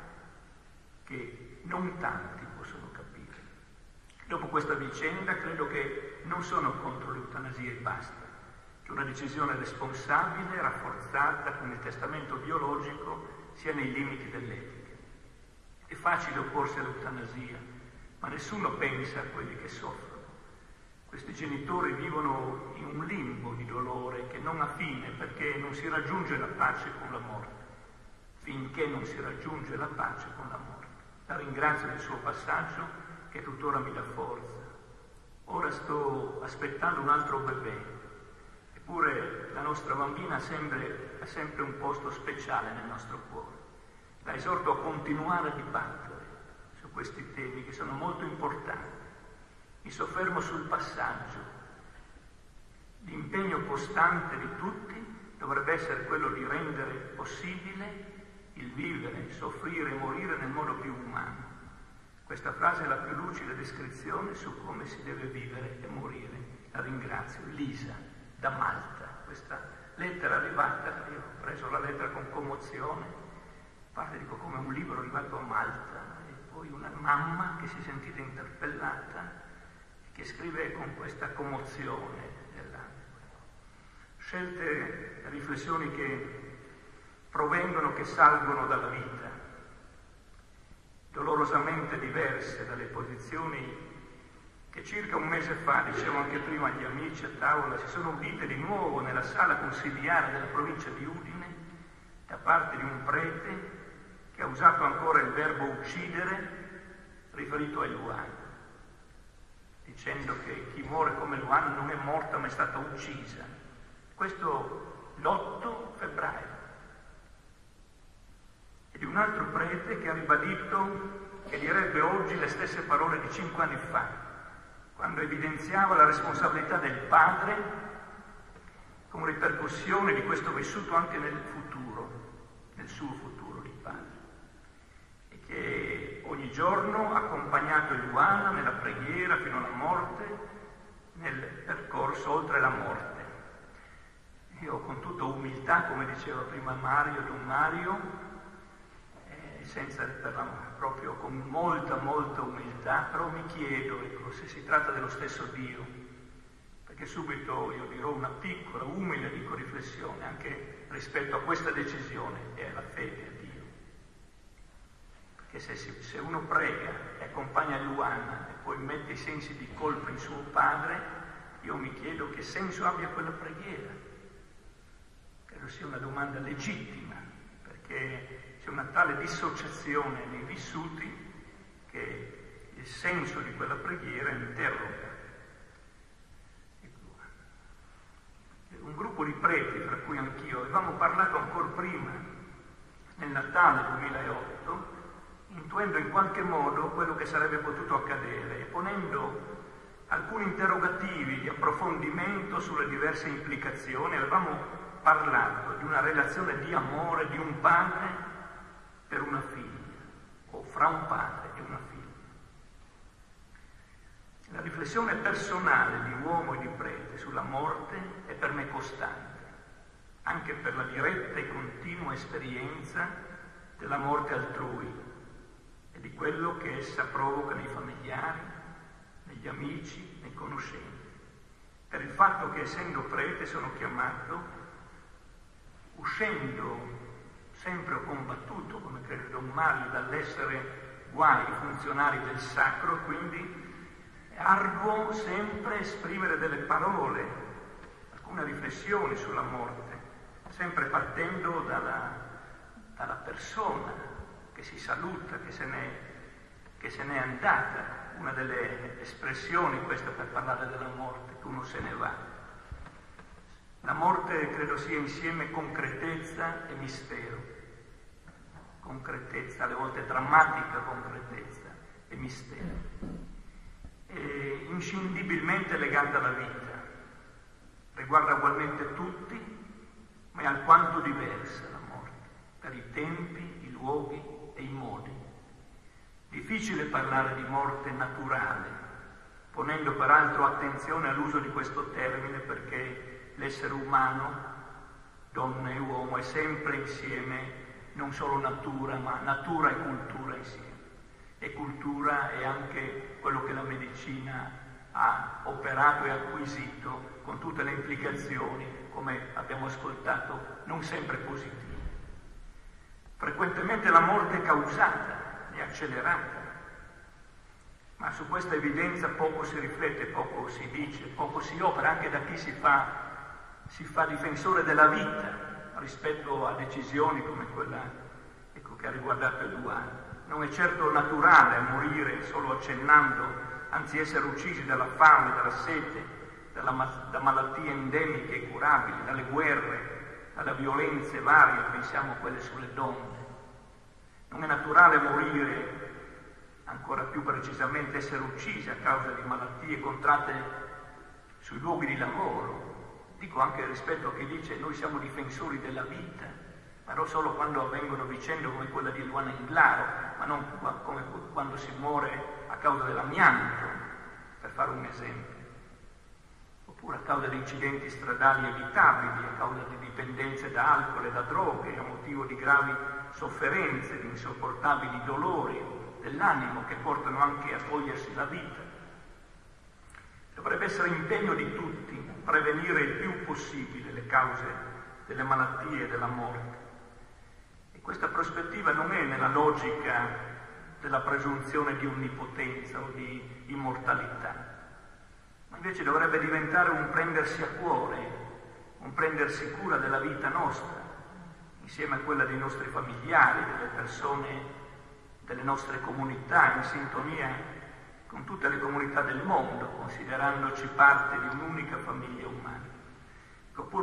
che non tanti possono capire. Dopo questa vicenda credo che non sono contro l'eutanasia e basta, che una decisione responsabile, rafforzata con il testamento biologico, sia nei limiti dell'etica. È facile opporsi all'eutanasia, ma nessuno pensa a quelli che soffrono. Questi genitori vivono in un limbo di dolore che non ha fine perché non si raggiunge la pace con la morte, finché non si raggiunge la pace con la morte. La ringrazio del suo passaggio che tuttora mi dà forza. Ora sto aspettando un altro bebè, eppure la nostra bambina ha sempre un posto speciale nel nostro cuore. La esorto a continuare a dibattere su questi temi che sono molto importanti. Mi soffermo sul passaggio. L'impegno costante di tutti dovrebbe essere quello di rendere possibile il vivere, soffrire e morire nel modo più umano. Questa frase è la più lucida descrizione su come si deve vivere e morire. La ringrazio. Lisa, da Malta. Questa lettera arrivata, io ho preso la lettera con commozione, parte dico come un libro arrivato a Malta, e poi una mamma che si è sentita interpellata, che scrive con questa commozione. Scelte, riflessioni che provengono, che salgono dalla vita. dolorosamente diverse dalle posizioni che circa un mese fa, dicevo anche prima agli amici a tavola, si sono udite di nuovo nella sala consiliare della provincia di Udine da parte di un prete che ha usato ancora il verbo uccidere riferito a Luana, dicendo che chi muore come Luana non è morta ma è stata uccisa. Questo l'8 febbraio. E di un altro prete che ha ribadito che direbbe oggi le stesse parole di 5 anni fa, quando evidenziava la responsabilità del padre come ripercussione di questo vissuto anche nel futuro, nel suo futuro di padre, e che ogni giorno ha accompagnato Luana nella preghiera fino alla morte, nel percorso oltre la morte. Io con tutta umiltà, come diceva prima Don Mario, senza proprio con molta umiltà, però mi chiedo, ecco, se si tratta dello stesso Dio, perché subito io dirò una piccola, umile, riflessione anche rispetto a questa decisione e alla fede a Dio. Perché se uno prega e accompagna Luana e poi mette i sensi di colpa in suo padre, io mi chiedo che senso abbia quella preghiera. Credo sia una domanda legittima, perché c'è una tale dissociazione nei vissuti che il senso di quella preghiera interroga. Un gruppo di preti, tra cui anch'io, avevamo parlato ancora prima, nel Natale 2008, intuendo in qualche modo quello che sarebbe potuto accadere e ponendo alcuni interrogativi di approfondimento sulle diverse implicazioni. Avevamo parlato di una relazione di amore di un padre per una figlia, o fra un padre e una figlia. La riflessione personale di uomo e di prete sulla morte è per me costante, anche per la diretta e continua esperienza della morte altrui e di quello che essa provoca nei familiari, negli amici, nei conoscenti. Per il fatto che, essendo prete, sono chiamato, uscendo sempre ho combattuto, come credo Don Mario, dall'essere guai funzionari del sacro, quindi arduo sempre esprimere delle parole, alcune riflessioni sulla morte, sempre partendo dalla persona che si saluta, che se n'è andata. Una delle espressioni, questa per parlare della morte, che uno se ne va. La morte credo sia insieme concretezza e mistero, concretezza, alle volte drammatica concretezza e mistero, e inscindibilmente legata alla vita, riguarda ugualmente tutti, ma è alquanto diversa la morte, per i tempi, i luoghi e i modi. Difficile parlare di morte naturale, ponendo peraltro attenzione all'uso di questo termine, perché l'essere umano, donna e uomo, è sempre insieme, non solo natura, ma natura e cultura insieme. E cultura è anche quello che la medicina ha operato e acquisito, con tutte le implicazioni, come abbiamo ascoltato, non sempre positive. Frequentemente la morte è causata, è accelerata, ma su questa evidenza poco si riflette, poco si dice, poco si opera, anche da chi si fa difensore della vita rispetto a decisioni come quella, ecco, che ha riguardato Luana. Non è certo naturale morire solo accennando, anzi essere uccisi dalla fame, dalla sete, da malattie endemiche e curabili, dalle guerre, dalle violenze varie, pensiamo a quelle sulle donne. Non è naturale morire, ancora più precisamente essere uccisi a causa di malattie contratte sui luoghi di lavoro. Dico anche rispetto a chi dice noi siamo difensori della vita, però solo quando avvengono vicende come quella di Luana Inglaro, ma non come quando si muore a causa dell'amianto, per fare un esempio, oppure a causa di incidenti stradali evitabili, a causa di dipendenze da alcol e da droghe, a motivo di gravi sofferenze, di insopportabili dolori dell'animo che portano anche a togliersi la vita. Dovrebbe essere impegno di tutti prevenire il più possibile le cause delle malattie e della morte. E questa prospettiva non è nella logica della presunzione di onnipotenza o di immortalità, ma invece dovrebbe diventare un prendersi a cuore, un prendersi cura della vita nostra, insieme a quella dei nostri familiari, delle persone delle nostre comunità, in sintonia con tutte le comunità del mondo, considerandoci parte di un'unica famiglia umana. Pur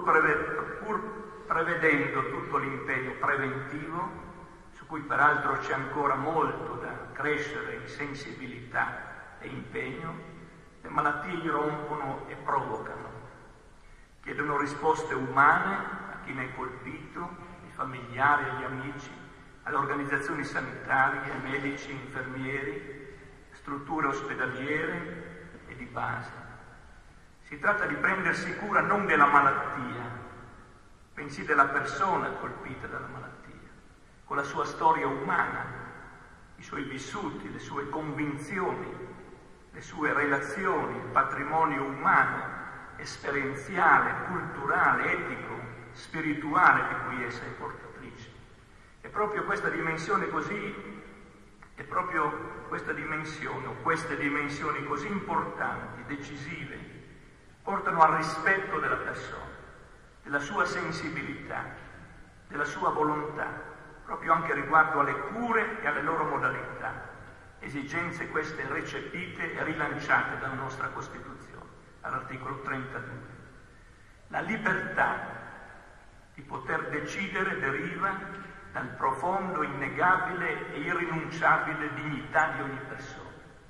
prevedendo tutto l'impegno preventivo, su cui peraltro c'è ancora molto da crescere in sensibilità e impegno, le malattie irrompono e provocano, chiedono risposte umane a chi ne è colpito, ai familiari, agli amici, alle organizzazioni sanitarie, ai medici, infermieri, strutture ospedaliere e di base. Si tratta di prendersi cura non della malattia, bensì della persona colpita dalla malattia, con la sua storia umana, i suoi vissuti, le sue convinzioni, le sue relazioni, il patrimonio umano, esperienziale, culturale, etico, spirituale di cui essa è portatrice. È proprio questa dimensione così, è proprio questa dimensione o queste dimensioni così importanti, decisive, portano al rispetto della persona, della sua sensibilità, della sua volontà, proprio anche riguardo alle cure e alle loro modalità, esigenze queste recepite e rilanciate dalla nostra Costituzione, all'articolo 32. La libertà di poter decidere deriva dal profondo, innegabile e irrinunciabile dignità di ogni persona.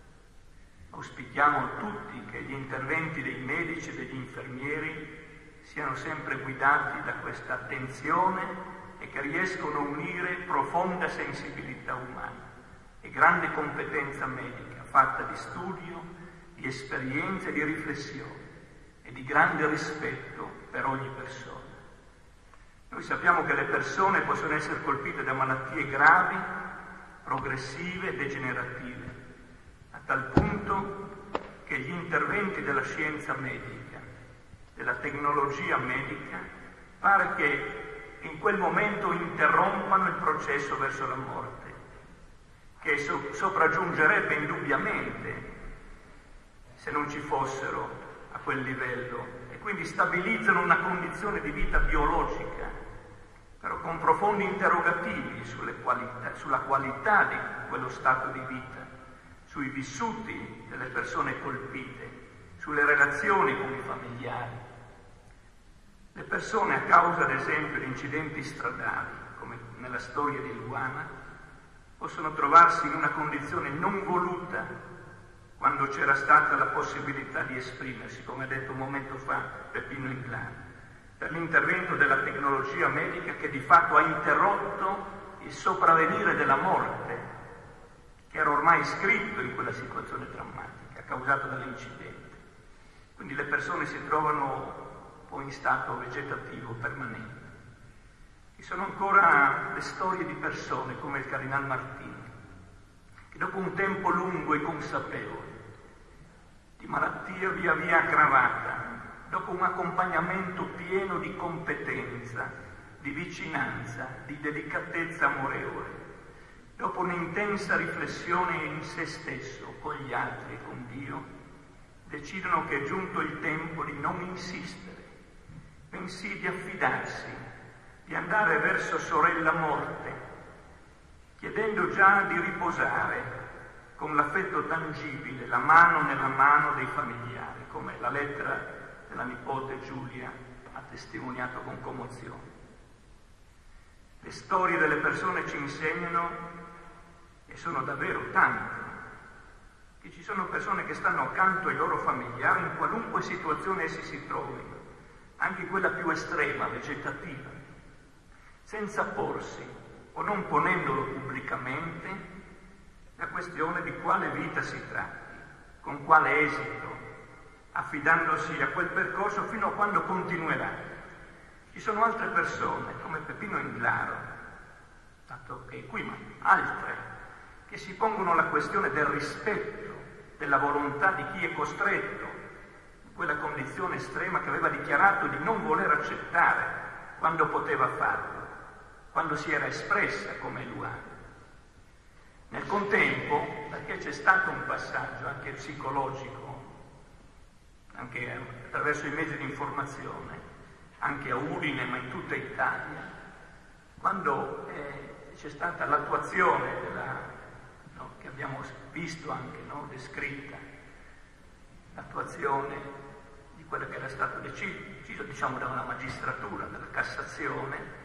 Auspichiamo tutti che gli interventi dei medici e degli infermieri siano sempre guidati da questa attenzione e che riescono a unire profonda sensibilità umana e grande competenza medica fatta di studio, di esperienza e di riflessione e di grande rispetto per ogni persona. Noi sappiamo che le persone possono essere colpite da malattie gravi, progressive e degenerative, a tal punto che gli interventi della scienza medica, della tecnologia medica, pare che in quel momento interrompano il processo verso la morte, che sopraggiungerebbe indubbiamente se non ci fossero a quel livello, e quindi stabilizzano una condizione di vita biologica, però con profondi interrogativi sulla qualità di quello stato di vita, sui vissuti delle persone colpite, sulle relazioni con i familiari. Le persone, a causa ad esempio di incidenti stradali, come nella storia di Luana, possono trovarsi in una condizione non voluta quando c'era stata la possibilità di esprimersi, come ha detto un momento fa Peppino Inclán, per l'intervento della tecnologia medica che di fatto ha interrotto il sopravvenire della morte, che era ormai scritto in quella situazione drammatica, causata dall'incidente. Quindi le persone si trovano poi in stato vegetativo permanente. Ci sono ancora le storie di persone come il Cardinal Martini, che dopo un tempo lungo e consapevole di malattia via via aggravata, dopo un accompagnamento pieno di competenza, di vicinanza, di delicatezza amorevole, dopo un'intensa riflessione in se stesso, con gli altri e con Dio, decidono che è giunto il tempo di non insistere, bensì di affidarsi, di andare verso sorella morte, chiedendo già di riposare con l'affetto tangibile, la mano nella mano dei familiari, come la lettera della nipote Giulia ha testimoniato con commozione. Le storie delle persone ci insegnano, e sono davvero tante, che ci sono persone che stanno accanto ai loro familiari in qualunque situazione essi si trovino, anche quella più estrema, vegetativa, senza porsi o non ponendolo pubblicamente la questione di quale vita si tratti, con quale esito, affidandosi a quel percorso fino a quando continuerà. Ci sono altre persone, come Peppino Inglaro, tanto che qui, ma altre, che si pongono la questione del rispetto della volontà di chi è costretto in quella condizione estrema che aveva dichiarato di non voler accettare quando poteva farlo, quando si era espressa come Luana. Nel contempo, perché c'è stato un passaggio anche psicologico, anche attraverso i mezzi di informazione, anche a Udine, ma in tutta Italia, quando c'è stata l'attuazione che abbiamo visto anche descritta, l'attuazione di quello che era stato deciso, diciamo, da una magistratura, dalla Cassazione,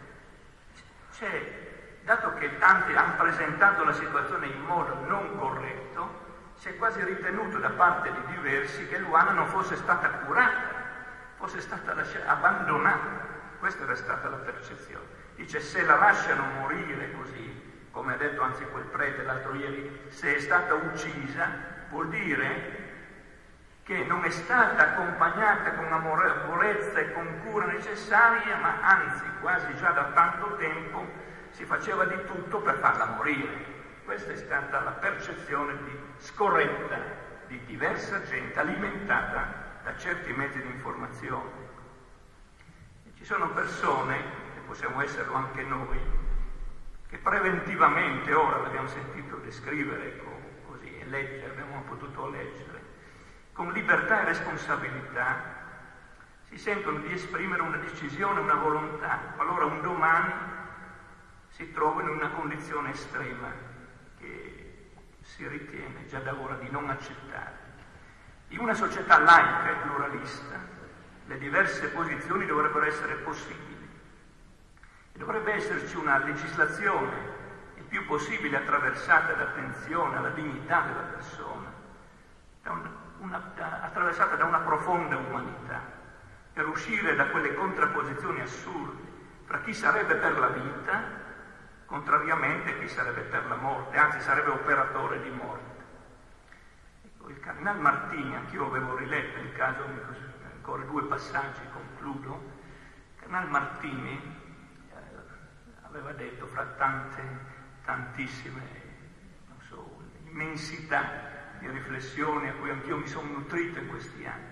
dato che tanti hanno presentato la situazione in modo non corretto, si è quasi ritenuto da parte di diversi che Luana non fosse stata curata, fosse stata abbandonata. Questa era stata la percezione. Dice, se la lasciano morire così, come ha detto anzi quel prete l'altro ieri, se è stata uccisa, vuol dire che non è stata accompagnata con amorevolezza e con cura necessaria, ma anzi quasi già da tanto tempo si faceva di tutto per farla morire. Questa è stata la percezione scorretta di diversa gente, alimentata da certi mezzi di informazione. E ci sono persone, e possiamo esserlo anche noi, che preventivamente, ora l'abbiamo sentito descrivere così e leggere, abbiamo potuto leggere, con libertà e responsabilità si sentono di esprimere una decisione, una volontà, qualora un domani si trovano in una condizione estrema che si ritiene già da ora di non accettare. In una società laica e pluralista le diverse posizioni dovrebbero essere possibili e dovrebbe esserci una legislazione il più possibile attraversata da attenzione alla dignità della persona, attraversata da una profonda umanità, per uscire da quelle contrapposizioni assurde fra chi sarebbe per la vita contrariamente a chi sarebbe per la morte, anzi sarebbe operatore di morte. Ecco, il Cardinal Martini, anch'io avevo riletto il caso, ancora 2 passaggi, concludo. Il Cardinal Martini aveva detto, fra tantissime, immensità di riflessioni a cui anch'io mi sono nutrito in questi anni,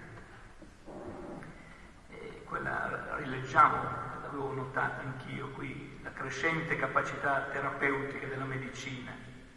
e quella rileggiamo, l'avevo notata anch'io qui, la crescente capacità terapeutica della medicina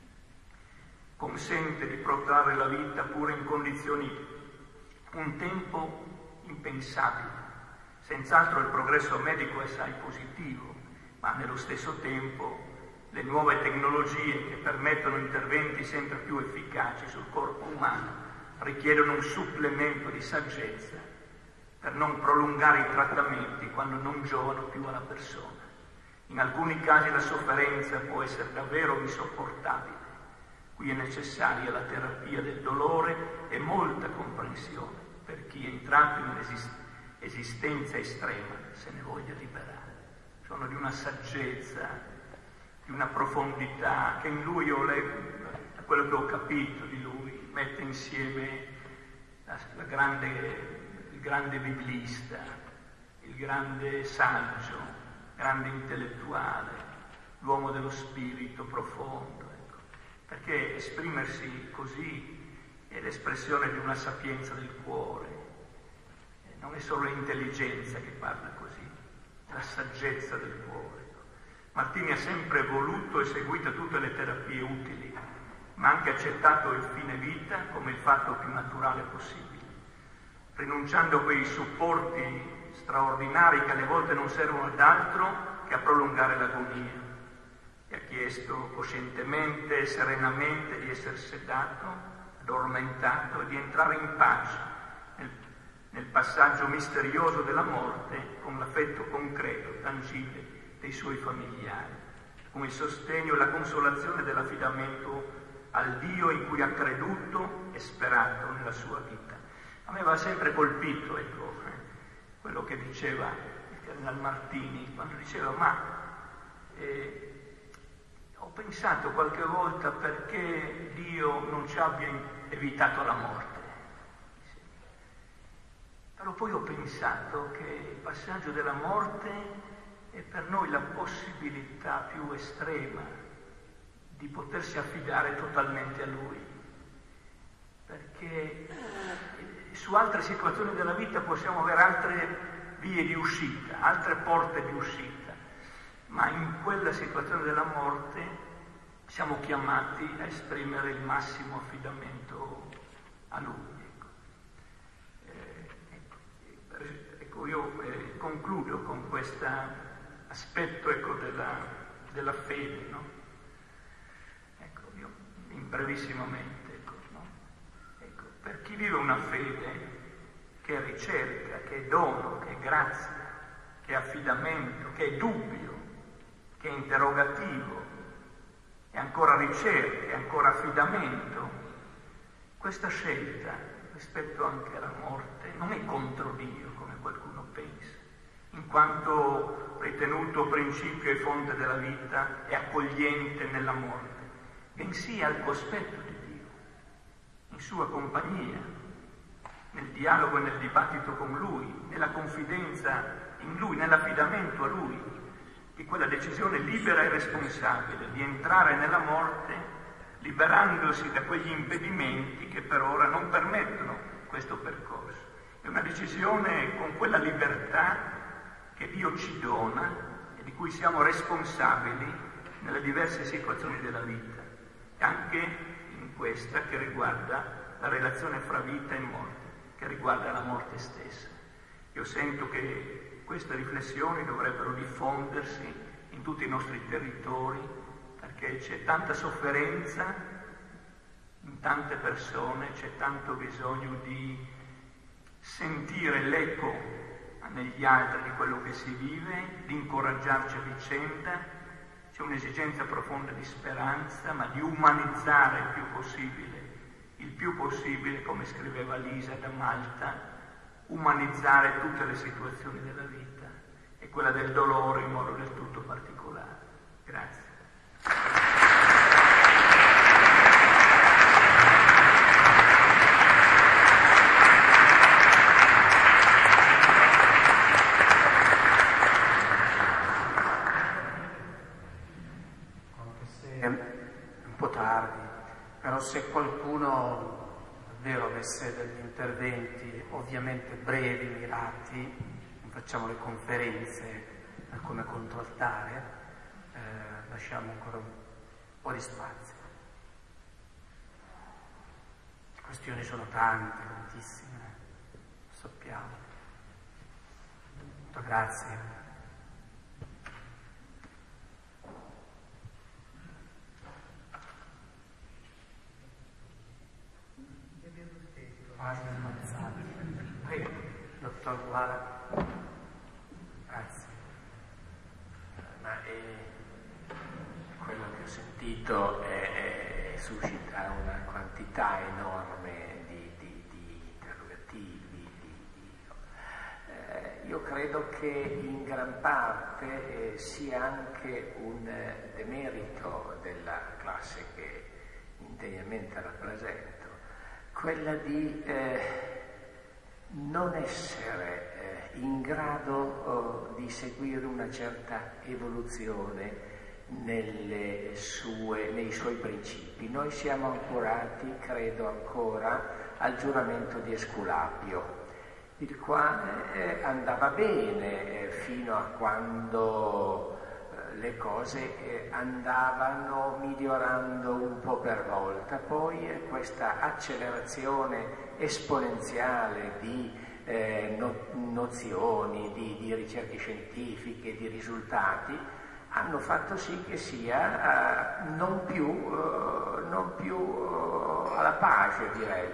consente di protrarre la vita pure in condizioni un tempo impensabili. Senz'altro il progresso medico è assai positivo, ma nello stesso tempo le nuove tecnologie che permettono interventi sempre più efficaci sul corpo umano richiedono un supplemento di saggezza per non prolungare i trattamenti quando non giovano più alla persona. In alcuni casi la sofferenza può essere davvero insopportabile. Qui è necessaria la terapia del dolore e molta comprensione per chi è entrato in un'esistenza estrema se ne voglia liberare. Sono di una saggezza, di una profondità che in lui io leggo, da quello che ho capito di lui, mette insieme il grande biblista, il grande saggio, grande intellettuale, l'uomo dello spirito profondo, ecco. Perché esprimersi così è l'espressione di una sapienza del cuore, non è solo l'intelligenza che parla così, è la saggezza del cuore. Martini ha sempre voluto e seguito tutte le terapie utili, ma ha anche accettato il fine vita come il fatto più naturale possibile, rinunciando a quei supporti straordinari che alle volte non servono ad altro che a prolungare l'agonia. E ha chiesto coscientemente e serenamente di essere sedato, addormentato e di entrare in pace nel passaggio misterioso della morte con l'affetto concreto, tangibile dei suoi familiari, come il sostegno e la consolazione dell'affidamento al Dio in cui ha creduto e sperato nella sua vita. A me aveva sempre colpito, ecco, quello che diceva il Cardinal Martini, quando diceva, ho pensato qualche volta perché Dio non ci abbia evitato la morte. Però poi ho pensato che il passaggio della morte è per noi la possibilità più estrema di potersi affidare totalmente a Lui, perché su altre situazioni della vita possiamo avere altre vie di uscita, altre porte di uscita, ma in quella situazione della morte siamo chiamati a esprimere il massimo affidamento a Lui. Ecco, io concludo con questo aspetto, ecco, della fede, no? Ecco, io brevissimamente, ecco, no? Ecco, per chi vive una fede che è ricerca, che è dono, che è grazia, che è affidamento, che è dubbio, che è interrogativo, è ancora ricerca, è ancora affidamento, questa scelta rispetto anche alla morte non è contro Dio, come qualcuno pensa, in quanto ritenuto principio e fonte della vita e accogliente nella morte, bensì al cospetto di Dio, in sua compagnia, nel dialogo e nel dibattito con Lui, nella confidenza in Lui, nell'affidamento a Lui, di quella decisione libera e responsabile di entrare nella morte, liberandosi da quegli impedimenti che per ora non permettono questo percorso. È una decisione con quella libertà che Dio ci dona e di cui siamo responsabili nelle diverse situazioni della vita, e anche in questa che riguarda la relazione fra vita e morte, che riguarda la morte stessa. Io sento che queste riflessioni dovrebbero diffondersi in tutti i nostri territori, perché c'è tanta sofferenza in tante persone, c'è tanto bisogno di sentire l'eco negli altri di quello che si vive, di incoraggiarci a vicenda. C'è un'esigenza profonda di speranza, ma di umanizzare il più possibile, come scriveva Lisa da Malta, umanizzare tutte le situazioni della vita e quella del dolore in modo del tutto particolare. Grazie. Anche se è un po' tardi, però se qualcuno davvero avesse degli interventi ovviamente brevi, mirati, facciamo le conferenze come controaltare, lasciamo ancora un po' di spazio. Le questioni sono tantissime, lo sappiamo. Molto grazie. Prego, dottor Guara. Grazie. Ma quello che ho sentito suscita una quantità enorme di interrogativi. Io credo che in gran parte sia anche un demerito della classe che indegnamente rappresento, quella di non essere in grado di seguire una certa evoluzione nei suoi principi. Noi siamo ancorati, credo ancora, al giuramento di Esculapio, il quale andava bene fino a quando le cose andavano migliorando un po' per volta. Poi questa accelerazione esponenziale di nozioni, di ricerche scientifiche, di risultati, hanno fatto sì che sia non più alla pace, direi.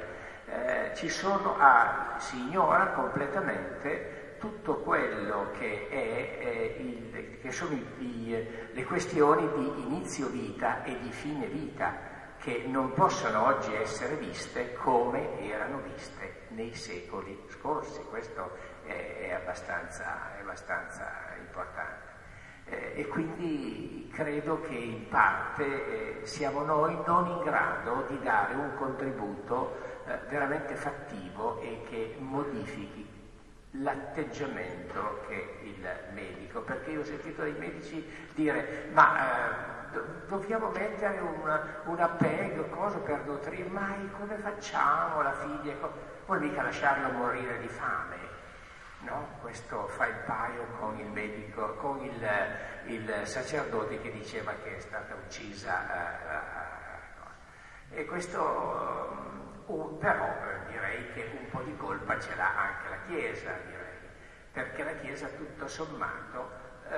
Si ignora completamente tutto quello che sono le questioni di inizio vita e di fine vita, che non possono oggi essere viste come erano viste nei secoli scorsi. Questo è abbastanza importante. E quindi credo che in parte siamo noi non in grado di dare un contributo veramente fattivo e che modifichi l'atteggiamento che il medico, perché io ho sentito dei medici dire dobbiamo mettere una PEG, cosa per nutrire, ma come facciamo la figlia? Vuol mica lasciarlo morire di fame. no? Questo fa il paio con il medico, con il sacerdote che diceva che è stata uccisa. E questo, però direi che un po' di colpa ce l'ha anche la Chiesa, direi, perché la Chiesa tutto sommato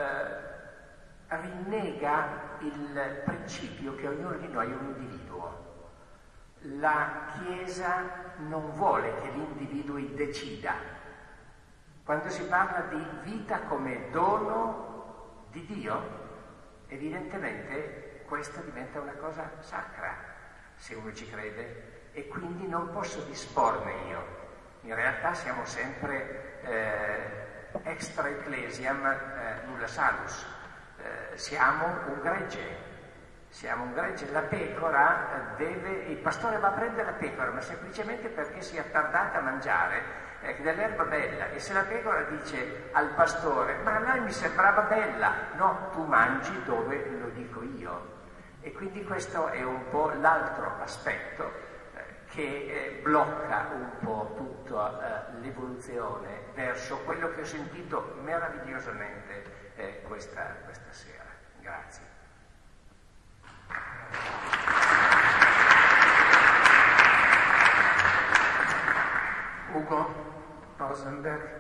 rinnega il principio che ognuno di noi è un individuo. La Chiesa non vuole che l'individuo decida. Quando si parla di vita come dono di Dio, evidentemente questa diventa una cosa sacra, se uno ci crede, e quindi non posso disporne io. In realtà siamo sempre extra ecclesiam nulla salus, siamo un gregge, la pecora il pastore va a prendere la pecora, ma semplicemente perché si è attardata a mangiare dell'erba bella, e se la pecora dice al pastore: ma a lei mi sembrava bella, no, tu mangi dove lo dico io. E quindi questo è un po' l'altro aspetto che blocca un po' tutta l'evoluzione verso quello che ho sentito meravigliosamente questa sera. Grazie. Ugo Rosenberg.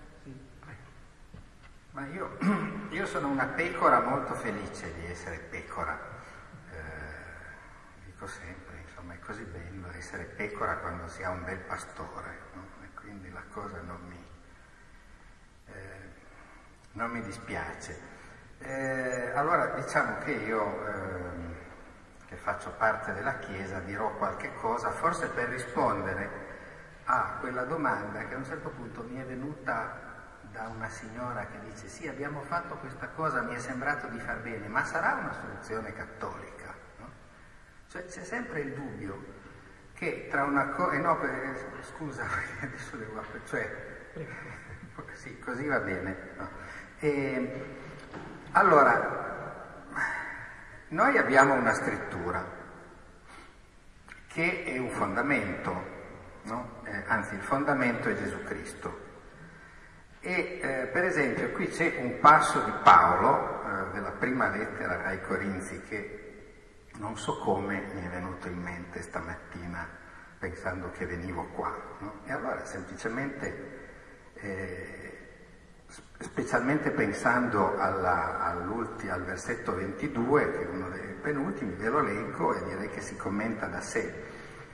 Ma io sono una pecora molto felice di essere pecora. Dico sempre, insomma, è così bello essere pecora quando si ha un bel pastore, no? E quindi la cosa non mi dispiace. Allora diciamo che io, che faccio parte della Chiesa, dirò qualche cosa, forse per rispondere a quella domanda che a un certo punto mi è venuta da una signora che dice: sì, abbiamo fatto questa cosa, mi è sembrato di far bene, ma sarà una soluzione cattolica? No? Cioè c'è sempre il dubbio che tra una cosa... scusa, adesso devo... sì, così va bene. No? Allora, noi abbiamo una scrittura che è un fondamento, no? Anzi, il fondamento è Gesù Cristo. E per esempio qui c'è un passo di Paolo della prima lettera ai Corinzi che non so come mi è venuto in mente stamattina pensando che venivo qua, no? E allora semplicemente, specialmente pensando al versetto 22, che è uno dei penultimi, ve lo leggo e direi che si commenta da sé.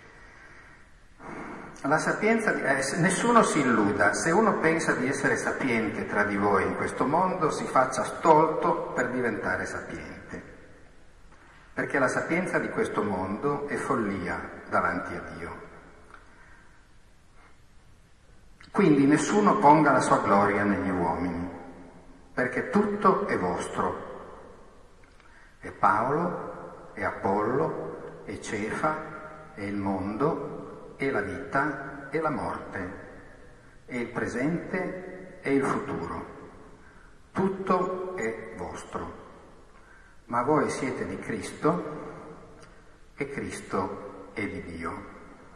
La sapienza nessuno si illuda: se uno pensa di essere sapiente tra di voi in questo mondo, si faccia stolto per diventare sapiente, perché la sapienza di questo mondo è follia davanti a Dio. Quindi nessuno ponga la sua gloria negli uomini, perché tutto è vostro. È Paolo, è Apollo, è Cefa, è il mondo, è la vita e la morte, è il presente e il futuro. Tutto è vostro. Ma voi siete di Cristo e Cristo è di Dio.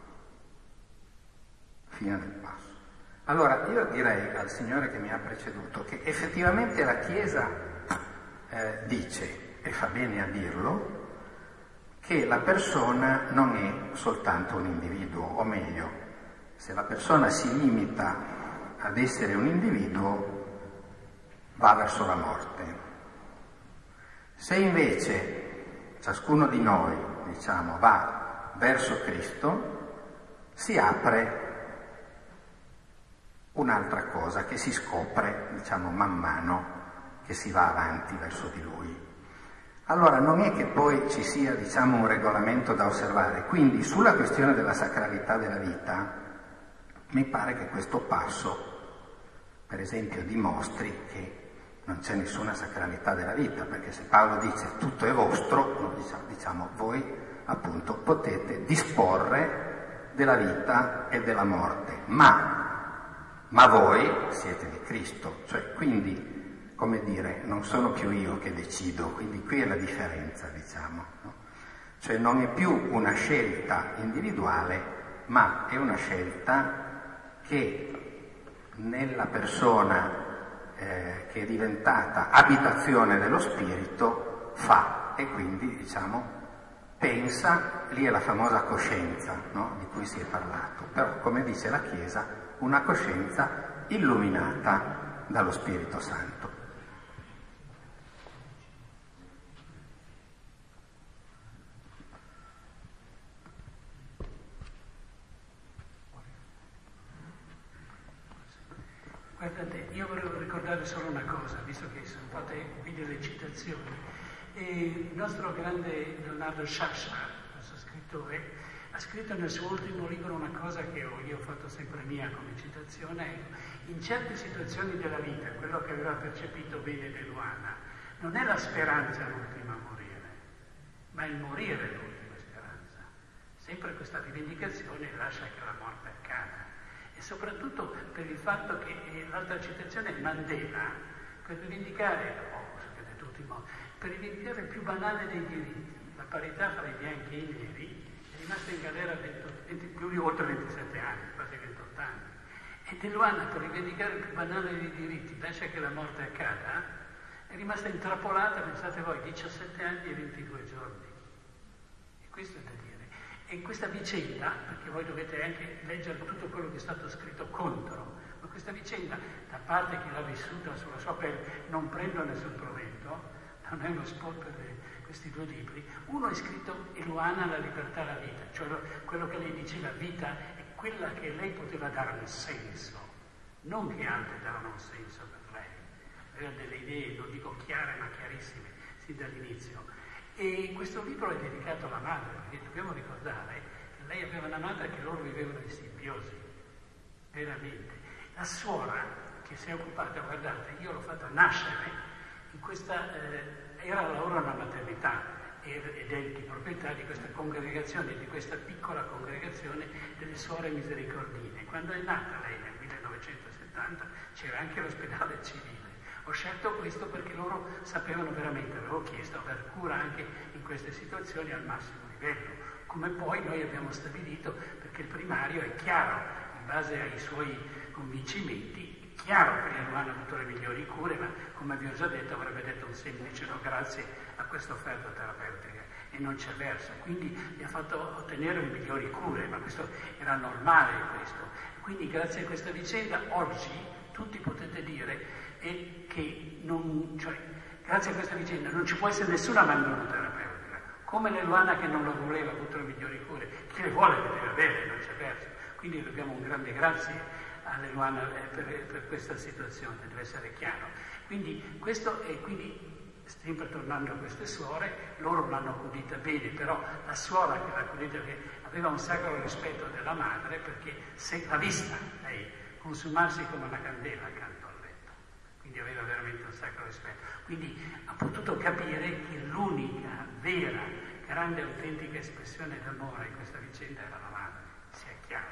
Fine del passo. Allora, io direi al Signore che mi ha preceduto che effettivamente la Chiesa dice, e fa bene a dirlo, che la persona non è soltanto un individuo, o meglio, se la persona si limita ad essere un individuo, va verso la morte. Se invece ciascuno di noi, diciamo, va verso Cristo, si apre un'altra cosa che si scopre, diciamo, man mano che si va avanti verso di Lui. Allora non è che poi ci sia, diciamo, un regolamento da osservare. Quindi sulla questione della sacralità della vita mi pare che questo passo, per esempio, dimostri che non c'è nessuna sacralità della vita, perché se Paolo dice tutto è vostro, noi diciamo voi appunto potete disporre della vita e della morte, ma voi siete di Cristo, cioè quindi, come dire, non sono più io che decido, quindi qui è la differenza, diciamo, no? Cioè non è più una scelta individuale, ma è una scelta che nella persona che è diventata abitazione dello spirito fa, e quindi diciamo pensa, lì è la famosa coscienza, no? Di cui si è parlato, però come dice la Chiesa, una coscienza illuminata dallo Spirito Santo. Guardate, io volevo ricordare solo una cosa, visto che sono fatte qui delle citazioni. Il nostro grande Leonardo Sciascia, il nostro scrittore, ha scritto nel suo ultimo libro una cosa che io ho fatto sempre mia come citazione. In certe situazioni della vita, quello che aveva percepito bene De Luana, non è la speranza l'ultima a morire, ma il morire l'ultima speranza. Sempre questa rivendicazione lascia che la morte accada. E soprattutto per il fatto che l'altra citazione è Mandela, per rivendicare, per rivendicare il più banale dei diritti, la parità fra i bianchi e i neri, è rimasto in galera più di oltre 27 anni, quasi 28 anni. E De Luana, per rivendicare il più banale dei diritti, lascia che la morte accada, è rimasta intrappolata, pensate voi, 17 anni e 22 giorni. E questo è da dire. E in questa vicenda, perché voi dovete anche leggere tutto quello che è stato scritto contro, ma questa vicenda, da parte chi l'ha vissuta sulla sua pelle, non prendo nessun provento, non è uno spot per questi due libri. Uno è scritto Eluana, la libertà, la vita, cioè quello che lei diceva, vita è quella che lei poteva dare un senso, non che altri davano un senso per lei. Aveva delle idee, non dico chiare, ma chiarissime, sin dall'inizio. E questo libro è dedicato alla madre, perché dobbiamo ricordare che lei aveva una madre che loro vivevano in simbiosi, veramente. La suora che si è occupata, guardate, io l'ho fatta nascere in questa, era loro una maternità ed è di proprietà di questa congregazione, di questa piccola congregazione delle Suore Misericordine. Quando è nata lei nel 1970 c'era anche l'ospedale civile. Ho scelto questo perché loro sapevano veramente, avevo chiesto, aver cura anche in queste situazioni al massimo livello, come poi noi abbiamo stabilito, perché il primario è chiaro, in base ai suoi convincimenti, è chiaro che non hanno avuto le migliori cure, ma come vi ho già detto avrebbe detto un semplice no grazie a questa offerta terapeutica e non c'è verso, quindi mi ha fatto ottenere le migliori cure, ma questo era normale questo. Quindi grazie a questa vicenda oggi tutti potete dire che grazie a questa vicenda non ci può essere nessun abbandono terapeutico, come l'Eluana che non lo voleva, ha avuto le migliori cure, chi le vuole le deve avere, non c'è verso. Quindi dobbiamo un grande grazie all'Eluana per questa situazione, deve essere chiaro. Quindi questo è, quindi sempre tornando a queste suore, loro l'hanno accudita bene, però la suora che l'ha accudita aveva un sacro rispetto della madre, perché se l'ha vista lei consumarsi come una candela accanto al letto, quindi aveva veramente un sacro rispetto. Quindi ha potuto capire che l'unica, vera, grande, autentica espressione d'amore in questa vicenda era la madre, sia chiaro.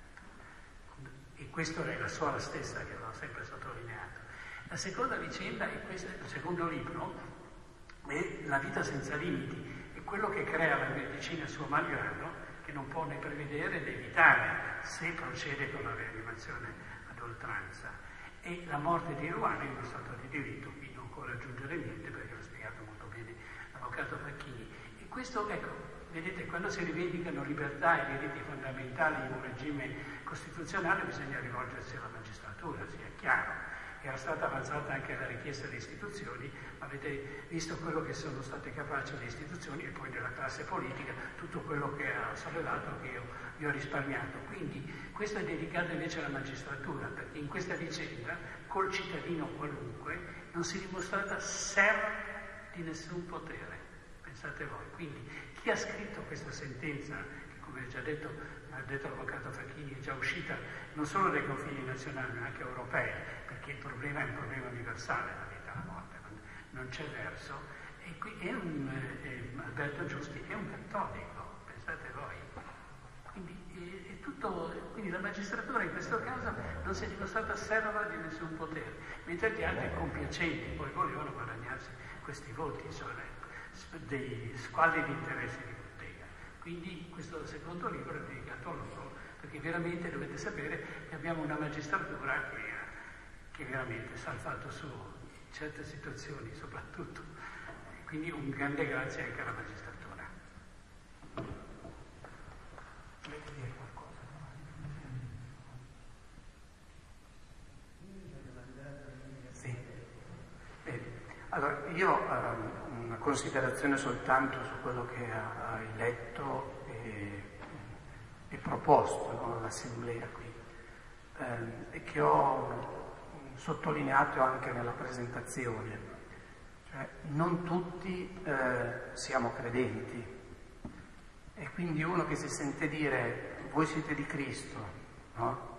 E questo è la suora stessa che l'ho sempre sottolineato. La seconda vicenda è questa, il secondo libro, è La vita senza limiti, è quello che crea la medicina a suo malgrado, che non può né prevedere né evitare se procede con la rianimazione ad oltranza. E la morte di Eluana in uno stato di diritto, qui non occorre aggiungere niente perché l'ha spiegato molto bene l'avvocato Facchini. E questo, ecco, vedete, quando si rivendicano libertà e diritti fondamentali in un regime costituzionale bisogna rivolgersi alla magistratura, sia chiaro. Era stata avanzata anche la richiesta delle istituzioni, ma avete visto quello che sono state capaci le istituzioni e poi della classe politica, tutto quello che ha sollevato che io vi ho risparmiato. Quindi questo è dedicato invece alla magistratura, perché in questa vicenda, col cittadino qualunque, non si è dimostrata serva di nessun potere. Pensate voi. Quindi chi ha scritto questa sentenza, che come ha già detto l'avvocato Facchini, è già uscita non solo dai confini nazionali ma anche europei, perché il problema è un problema universale, la vita e la morte, non c'è verso. E qui è Alberto Giusti è un cattolico, pensate voi. Quindi la magistratura in questo caso non si è dimostrata serva di nessun potere, mentre gli altri compiacenti poi volevano guadagnarsi questi voti, cioè dei squadri di interessi di bottega. Quindi questo secondo libro è dedicato a loro, perché veramente dovete sapere che abbiamo una magistratura che che veramente è salvato su certe situazioni soprattutto. Quindi un grande grazie anche alla magistratura. Volete dire qualcosa? Sì. Bene. Allora, io una considerazione soltanto su quello che hai letto e proposto, no, all'Assemblea qui, e che ho sottolineato anche nella presentazione. Cioè, non tutti siamo credenti, e quindi uno che si sente dire voi siete di Cristo, no?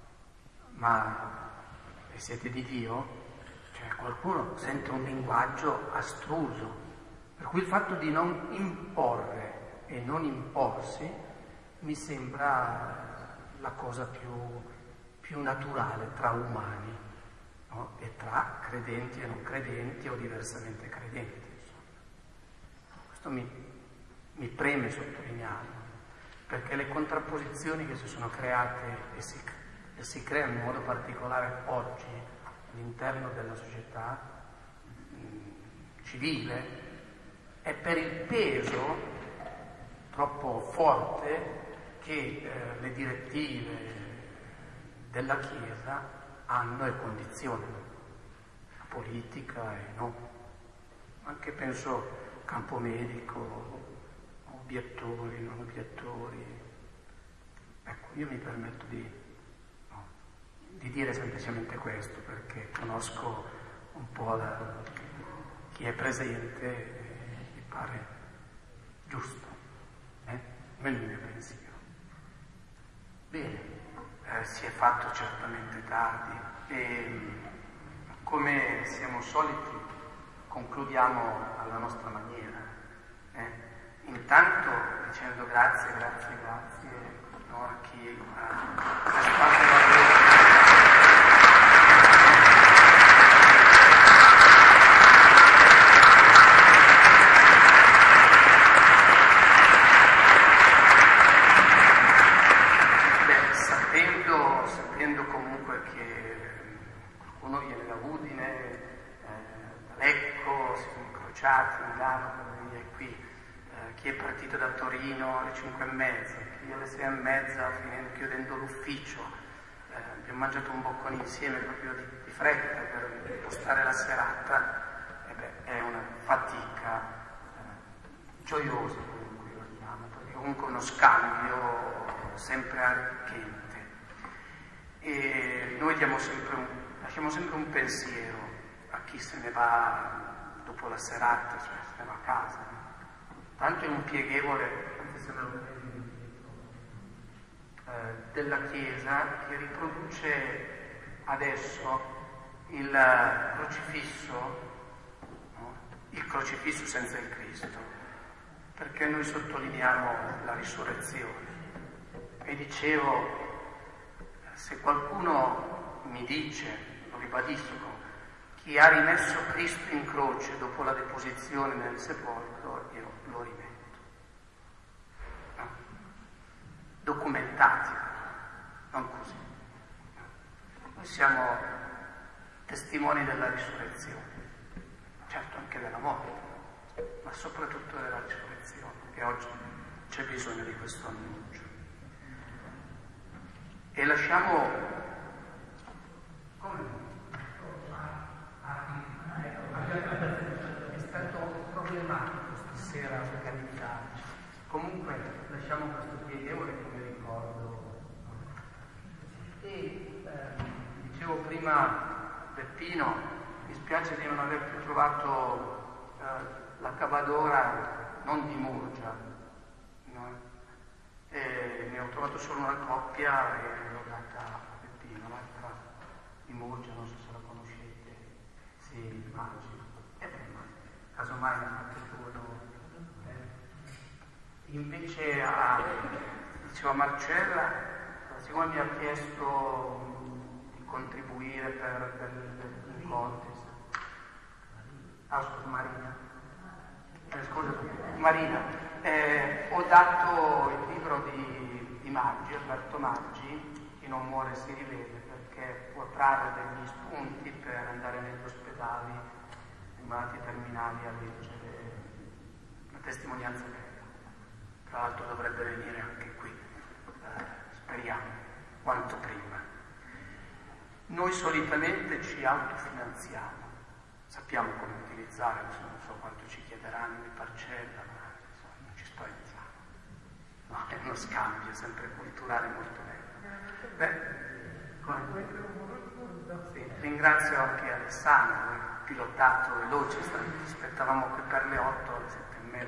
Ma siete di Dio? Cioè, qualcuno sente un linguaggio astruso, per cui il fatto di non imporre e non imporsi mi sembra la cosa più naturale tra umani, no? E tra credenti e non credenti o diversamente credenti. Insomma. Questo mi preme sottolinearlo, perché le contrapposizioni che si sono create e si creano in modo particolare oggi all'interno della società civile è per il peso troppo forte che le direttive della Chiesa hanno e condizionano la politica e no. Anche penso campo medico, obiettori, non obiettori. Ecco, io mi permetto di dire semplicemente questo, perché conosco un po' chi è presente e mi pare giusto, non il mio pensiero. Bene, si è fatto certamente tardi e come siamo soliti concludiamo alla nostra maniera. Intanto dicendo grazie no, a chi ha prestato la sapendo comunque che qualcuno viene da Udine, da Lecco, si sono incrociati a Milano per venire qui, chi è partito da Torino alle 5:30, chi alle 6:30 chiudendo l'ufficio, abbiamo mangiato un boccone insieme proprio di fretta per impostare la serata, è una fatica gioiosa comunque io la chiamo, perché comunque uno scambio sempre arricchente. E noi lasciamo sempre un pensiero a chi se ne va dopo la serata, cioè se ne va a casa. Tanto è un pieghevole, anche se me lo vedi della Chiesa, che riproduce adesso il crocifisso, no? Il crocifisso senza il Cristo, perché noi sottolineiamo la risurrezione. E dicevo, se qualcuno mi dice, lo ribadisco, chi ha rimesso Cristo in croce dopo la deposizione nel sepolcro, io lo rimetto. No? Documentati, non così. Noi siamo testimoni della risurrezione, certo anche della morte, ma soprattutto della risurrezione, e oggi c'è bisogno di questo annuncio. E lasciamo è stato problematico stasera organizzarci. Comunque lasciamo questo pieghevole come ricordo. E dicevo prima Peppino, mi spiace di non aver più trovato la cavadora non di Murgia, no? Ne ho trovato solo una coppia e l'ho data a Peppino, l'altra di Murgia, non so se la conoscete, sì, immagino. Ma casomai ne fate turno. Invece dicevo a Marcella, siccome mi ha chiesto di contribuire per il contest. Scusa, Marina. Marina, ho dato il libro di Maggi, Alberto Maggi, Chi non muore si rivede, perché perché può trarre degli spunti per andare negli ospedali, nei malati terminali a leggere la testimonianza bella. Tra l'altro dovrebbe venire anche qui, speriamo, quanto prima. Noi solitamente ci autofinanziamo, sappiamo come utilizzare, non so quanto ci chiederanno di parcella, ma insomma, non ci sto iniziando. No, è uno scambio sempre culturale molto bello. Sì, ringrazio anche Alessandro, il pilotato veloce, aspettavamo qui per le 8, alle 7:30.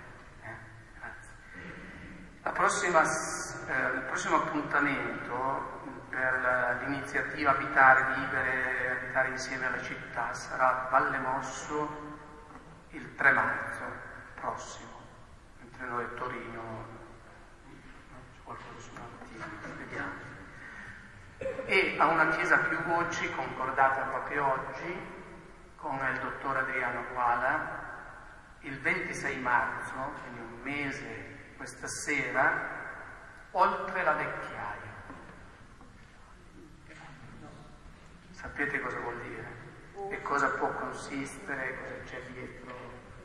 Grazie. Il prossimo appuntamento per l'iniziativa Abitare, Vivere, Abitare insieme alla città sarà a Valle Mosso il 3 marzo prossimo, mentre noi a Torino c'è qualcosa sulla mattina, vediamo. E a una chiesa più oggi, concordata proprio oggi, con il dottor Adriano Guala, il 26 marzo, quindi un mese questa sera, oltre la vecchiaia. Sapete cosa vuol dire? E cosa può consistere, cosa c'è dietro?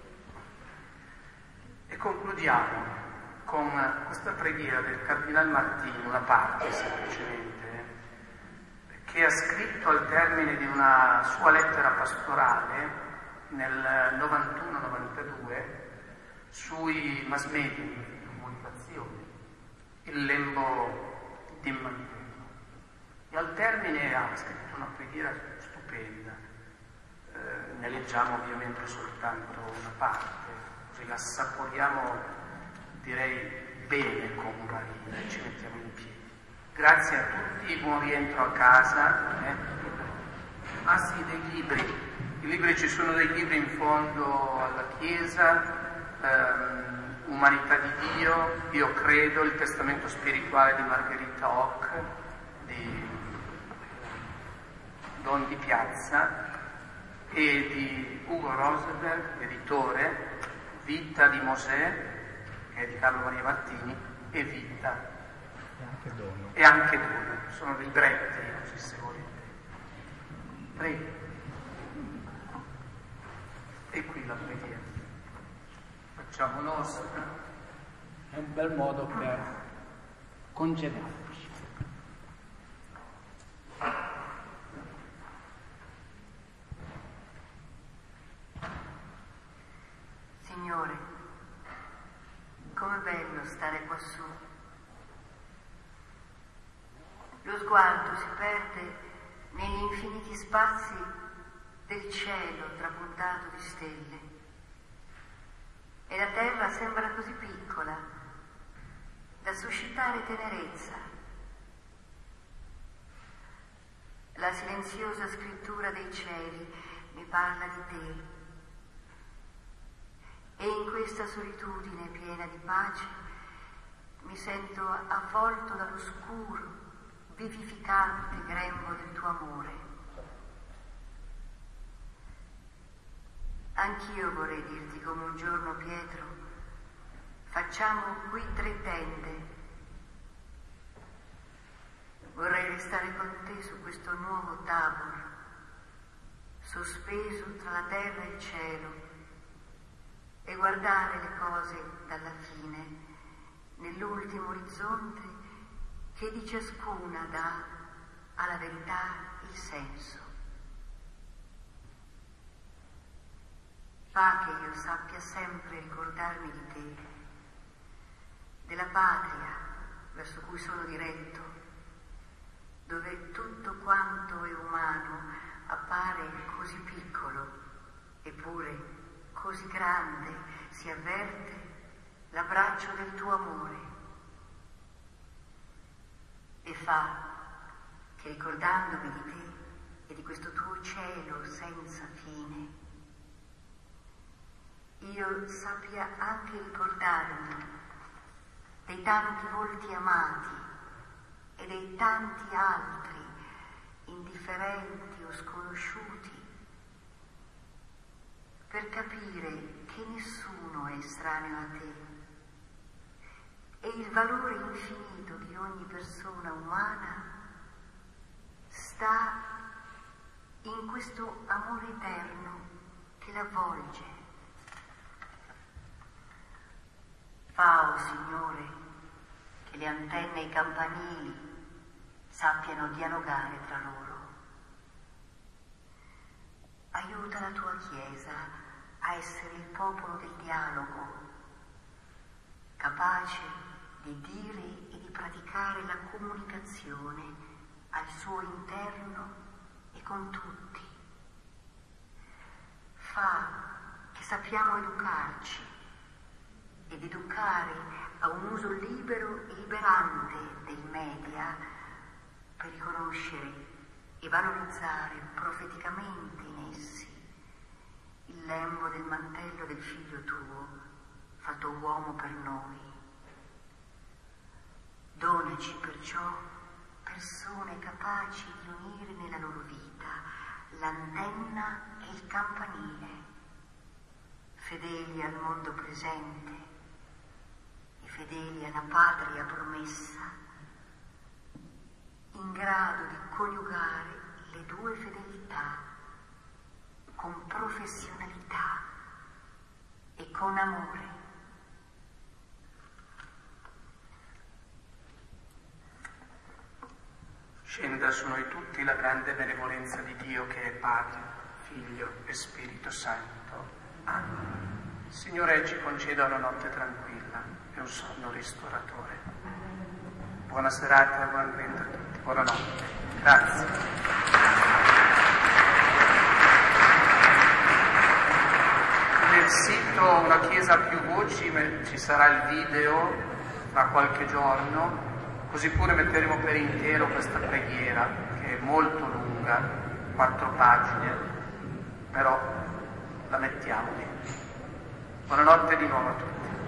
E concludiamo con questa preghiera del Cardinal Martini, una parte semplicemente, che ha scritto al termine di una sua lettera pastorale nel 91-92 sui mass media di comunicazione, il lembo di Mantello. E al termine ha scritto una preghiera stupenda, ne leggiamo ovviamente soltanto una parte, così la assaporiamo, direi, bene con Marina e ci mettiamo in piedi. Grazie a tutti, buon rientro a casa. Ah sì, dei libri. I libri, ci sono dei libri in fondo alla chiesa, Umanità di Dio, Io credo, il testamento spirituale di Margherita Hock, di Don Di Piazza, e di Ugo Rosenberg, editore, Vita di Mosè, che è di Carlo Maria Martini, e Vita. E anche Dono, sono libretti, così se volete. Prego. E qui la preghiera. Facciamo nostra. È un bel modo per concederci. Signore, com'è bello stare quassù. Lo sguardo si perde negli infiniti spazi del cielo trapuntato di stelle e la terra sembra così piccola da suscitare tenerezza. La silenziosa scrittura dei cieli mi parla di te e in questa solitudine piena di pace mi sento avvolto dall'oscuro vivificante grembo del tuo amore. Anch'io vorrei dirti come un giorno Pietro, facciamo qui 3 tende. Vorrei restare con te su questo nuovo Tabor, sospeso tra la terra e il cielo, e guardare le cose dalla fine, nell'ultimo orizzonte che di ciascuna dà alla verità il senso. Fa che io sappia sempre ricordarmi di te, della patria verso cui sono diretto, dove tutto quanto è umano appare così piccolo, eppure così grande si avverte l'abbraccio del tuo amore. E fa che ricordandomi di te e di questo tuo cielo senza fine, io sappia anche ricordarmi dei tanti volti amati e dei tanti altri indifferenti o sconosciuti, per capire che nessuno è estraneo a te e il valore infinito di ogni persona umana sta in questo amore eterno che l'avvolge. Fa, o Signore, che le antenne e i campanili sappiano dialogare tra loro. Aiuta la tua Chiesa a essere il popolo del dialogo, capace di dire e di praticare la comunicazione al suo interno e con tutti. Fa che sappiamo educarci ed educare a un uso libero e liberante dei media per riconoscere e valorizzare profeticamente in essi il lembo del mantello del Figlio tuo, fatto uomo per noi. Donaci perciò persone capaci di unire nella loro vita l'antenna e il campanile, fedeli al mondo presente e fedeli alla patria promessa, in grado di coniugare le due fedeltà con professionalità e con amore. Scenda su noi tutti la grande benevolenza di Dio che è Padre, Figlio e Spirito Santo. Amen. Signore, ci conceda una notte tranquilla e un sonno ristoratore. Buona serata e buon vento a tutti. Buonanotte. Grazie. Nel sito Una Chiesa a più voci ci sarà il video tra qualche giorno, così pure metteremo per intero questa preghiera che è molto lunga, 4 pagine, però la mettiamo lì. Buonanotte di nuovo a tutti.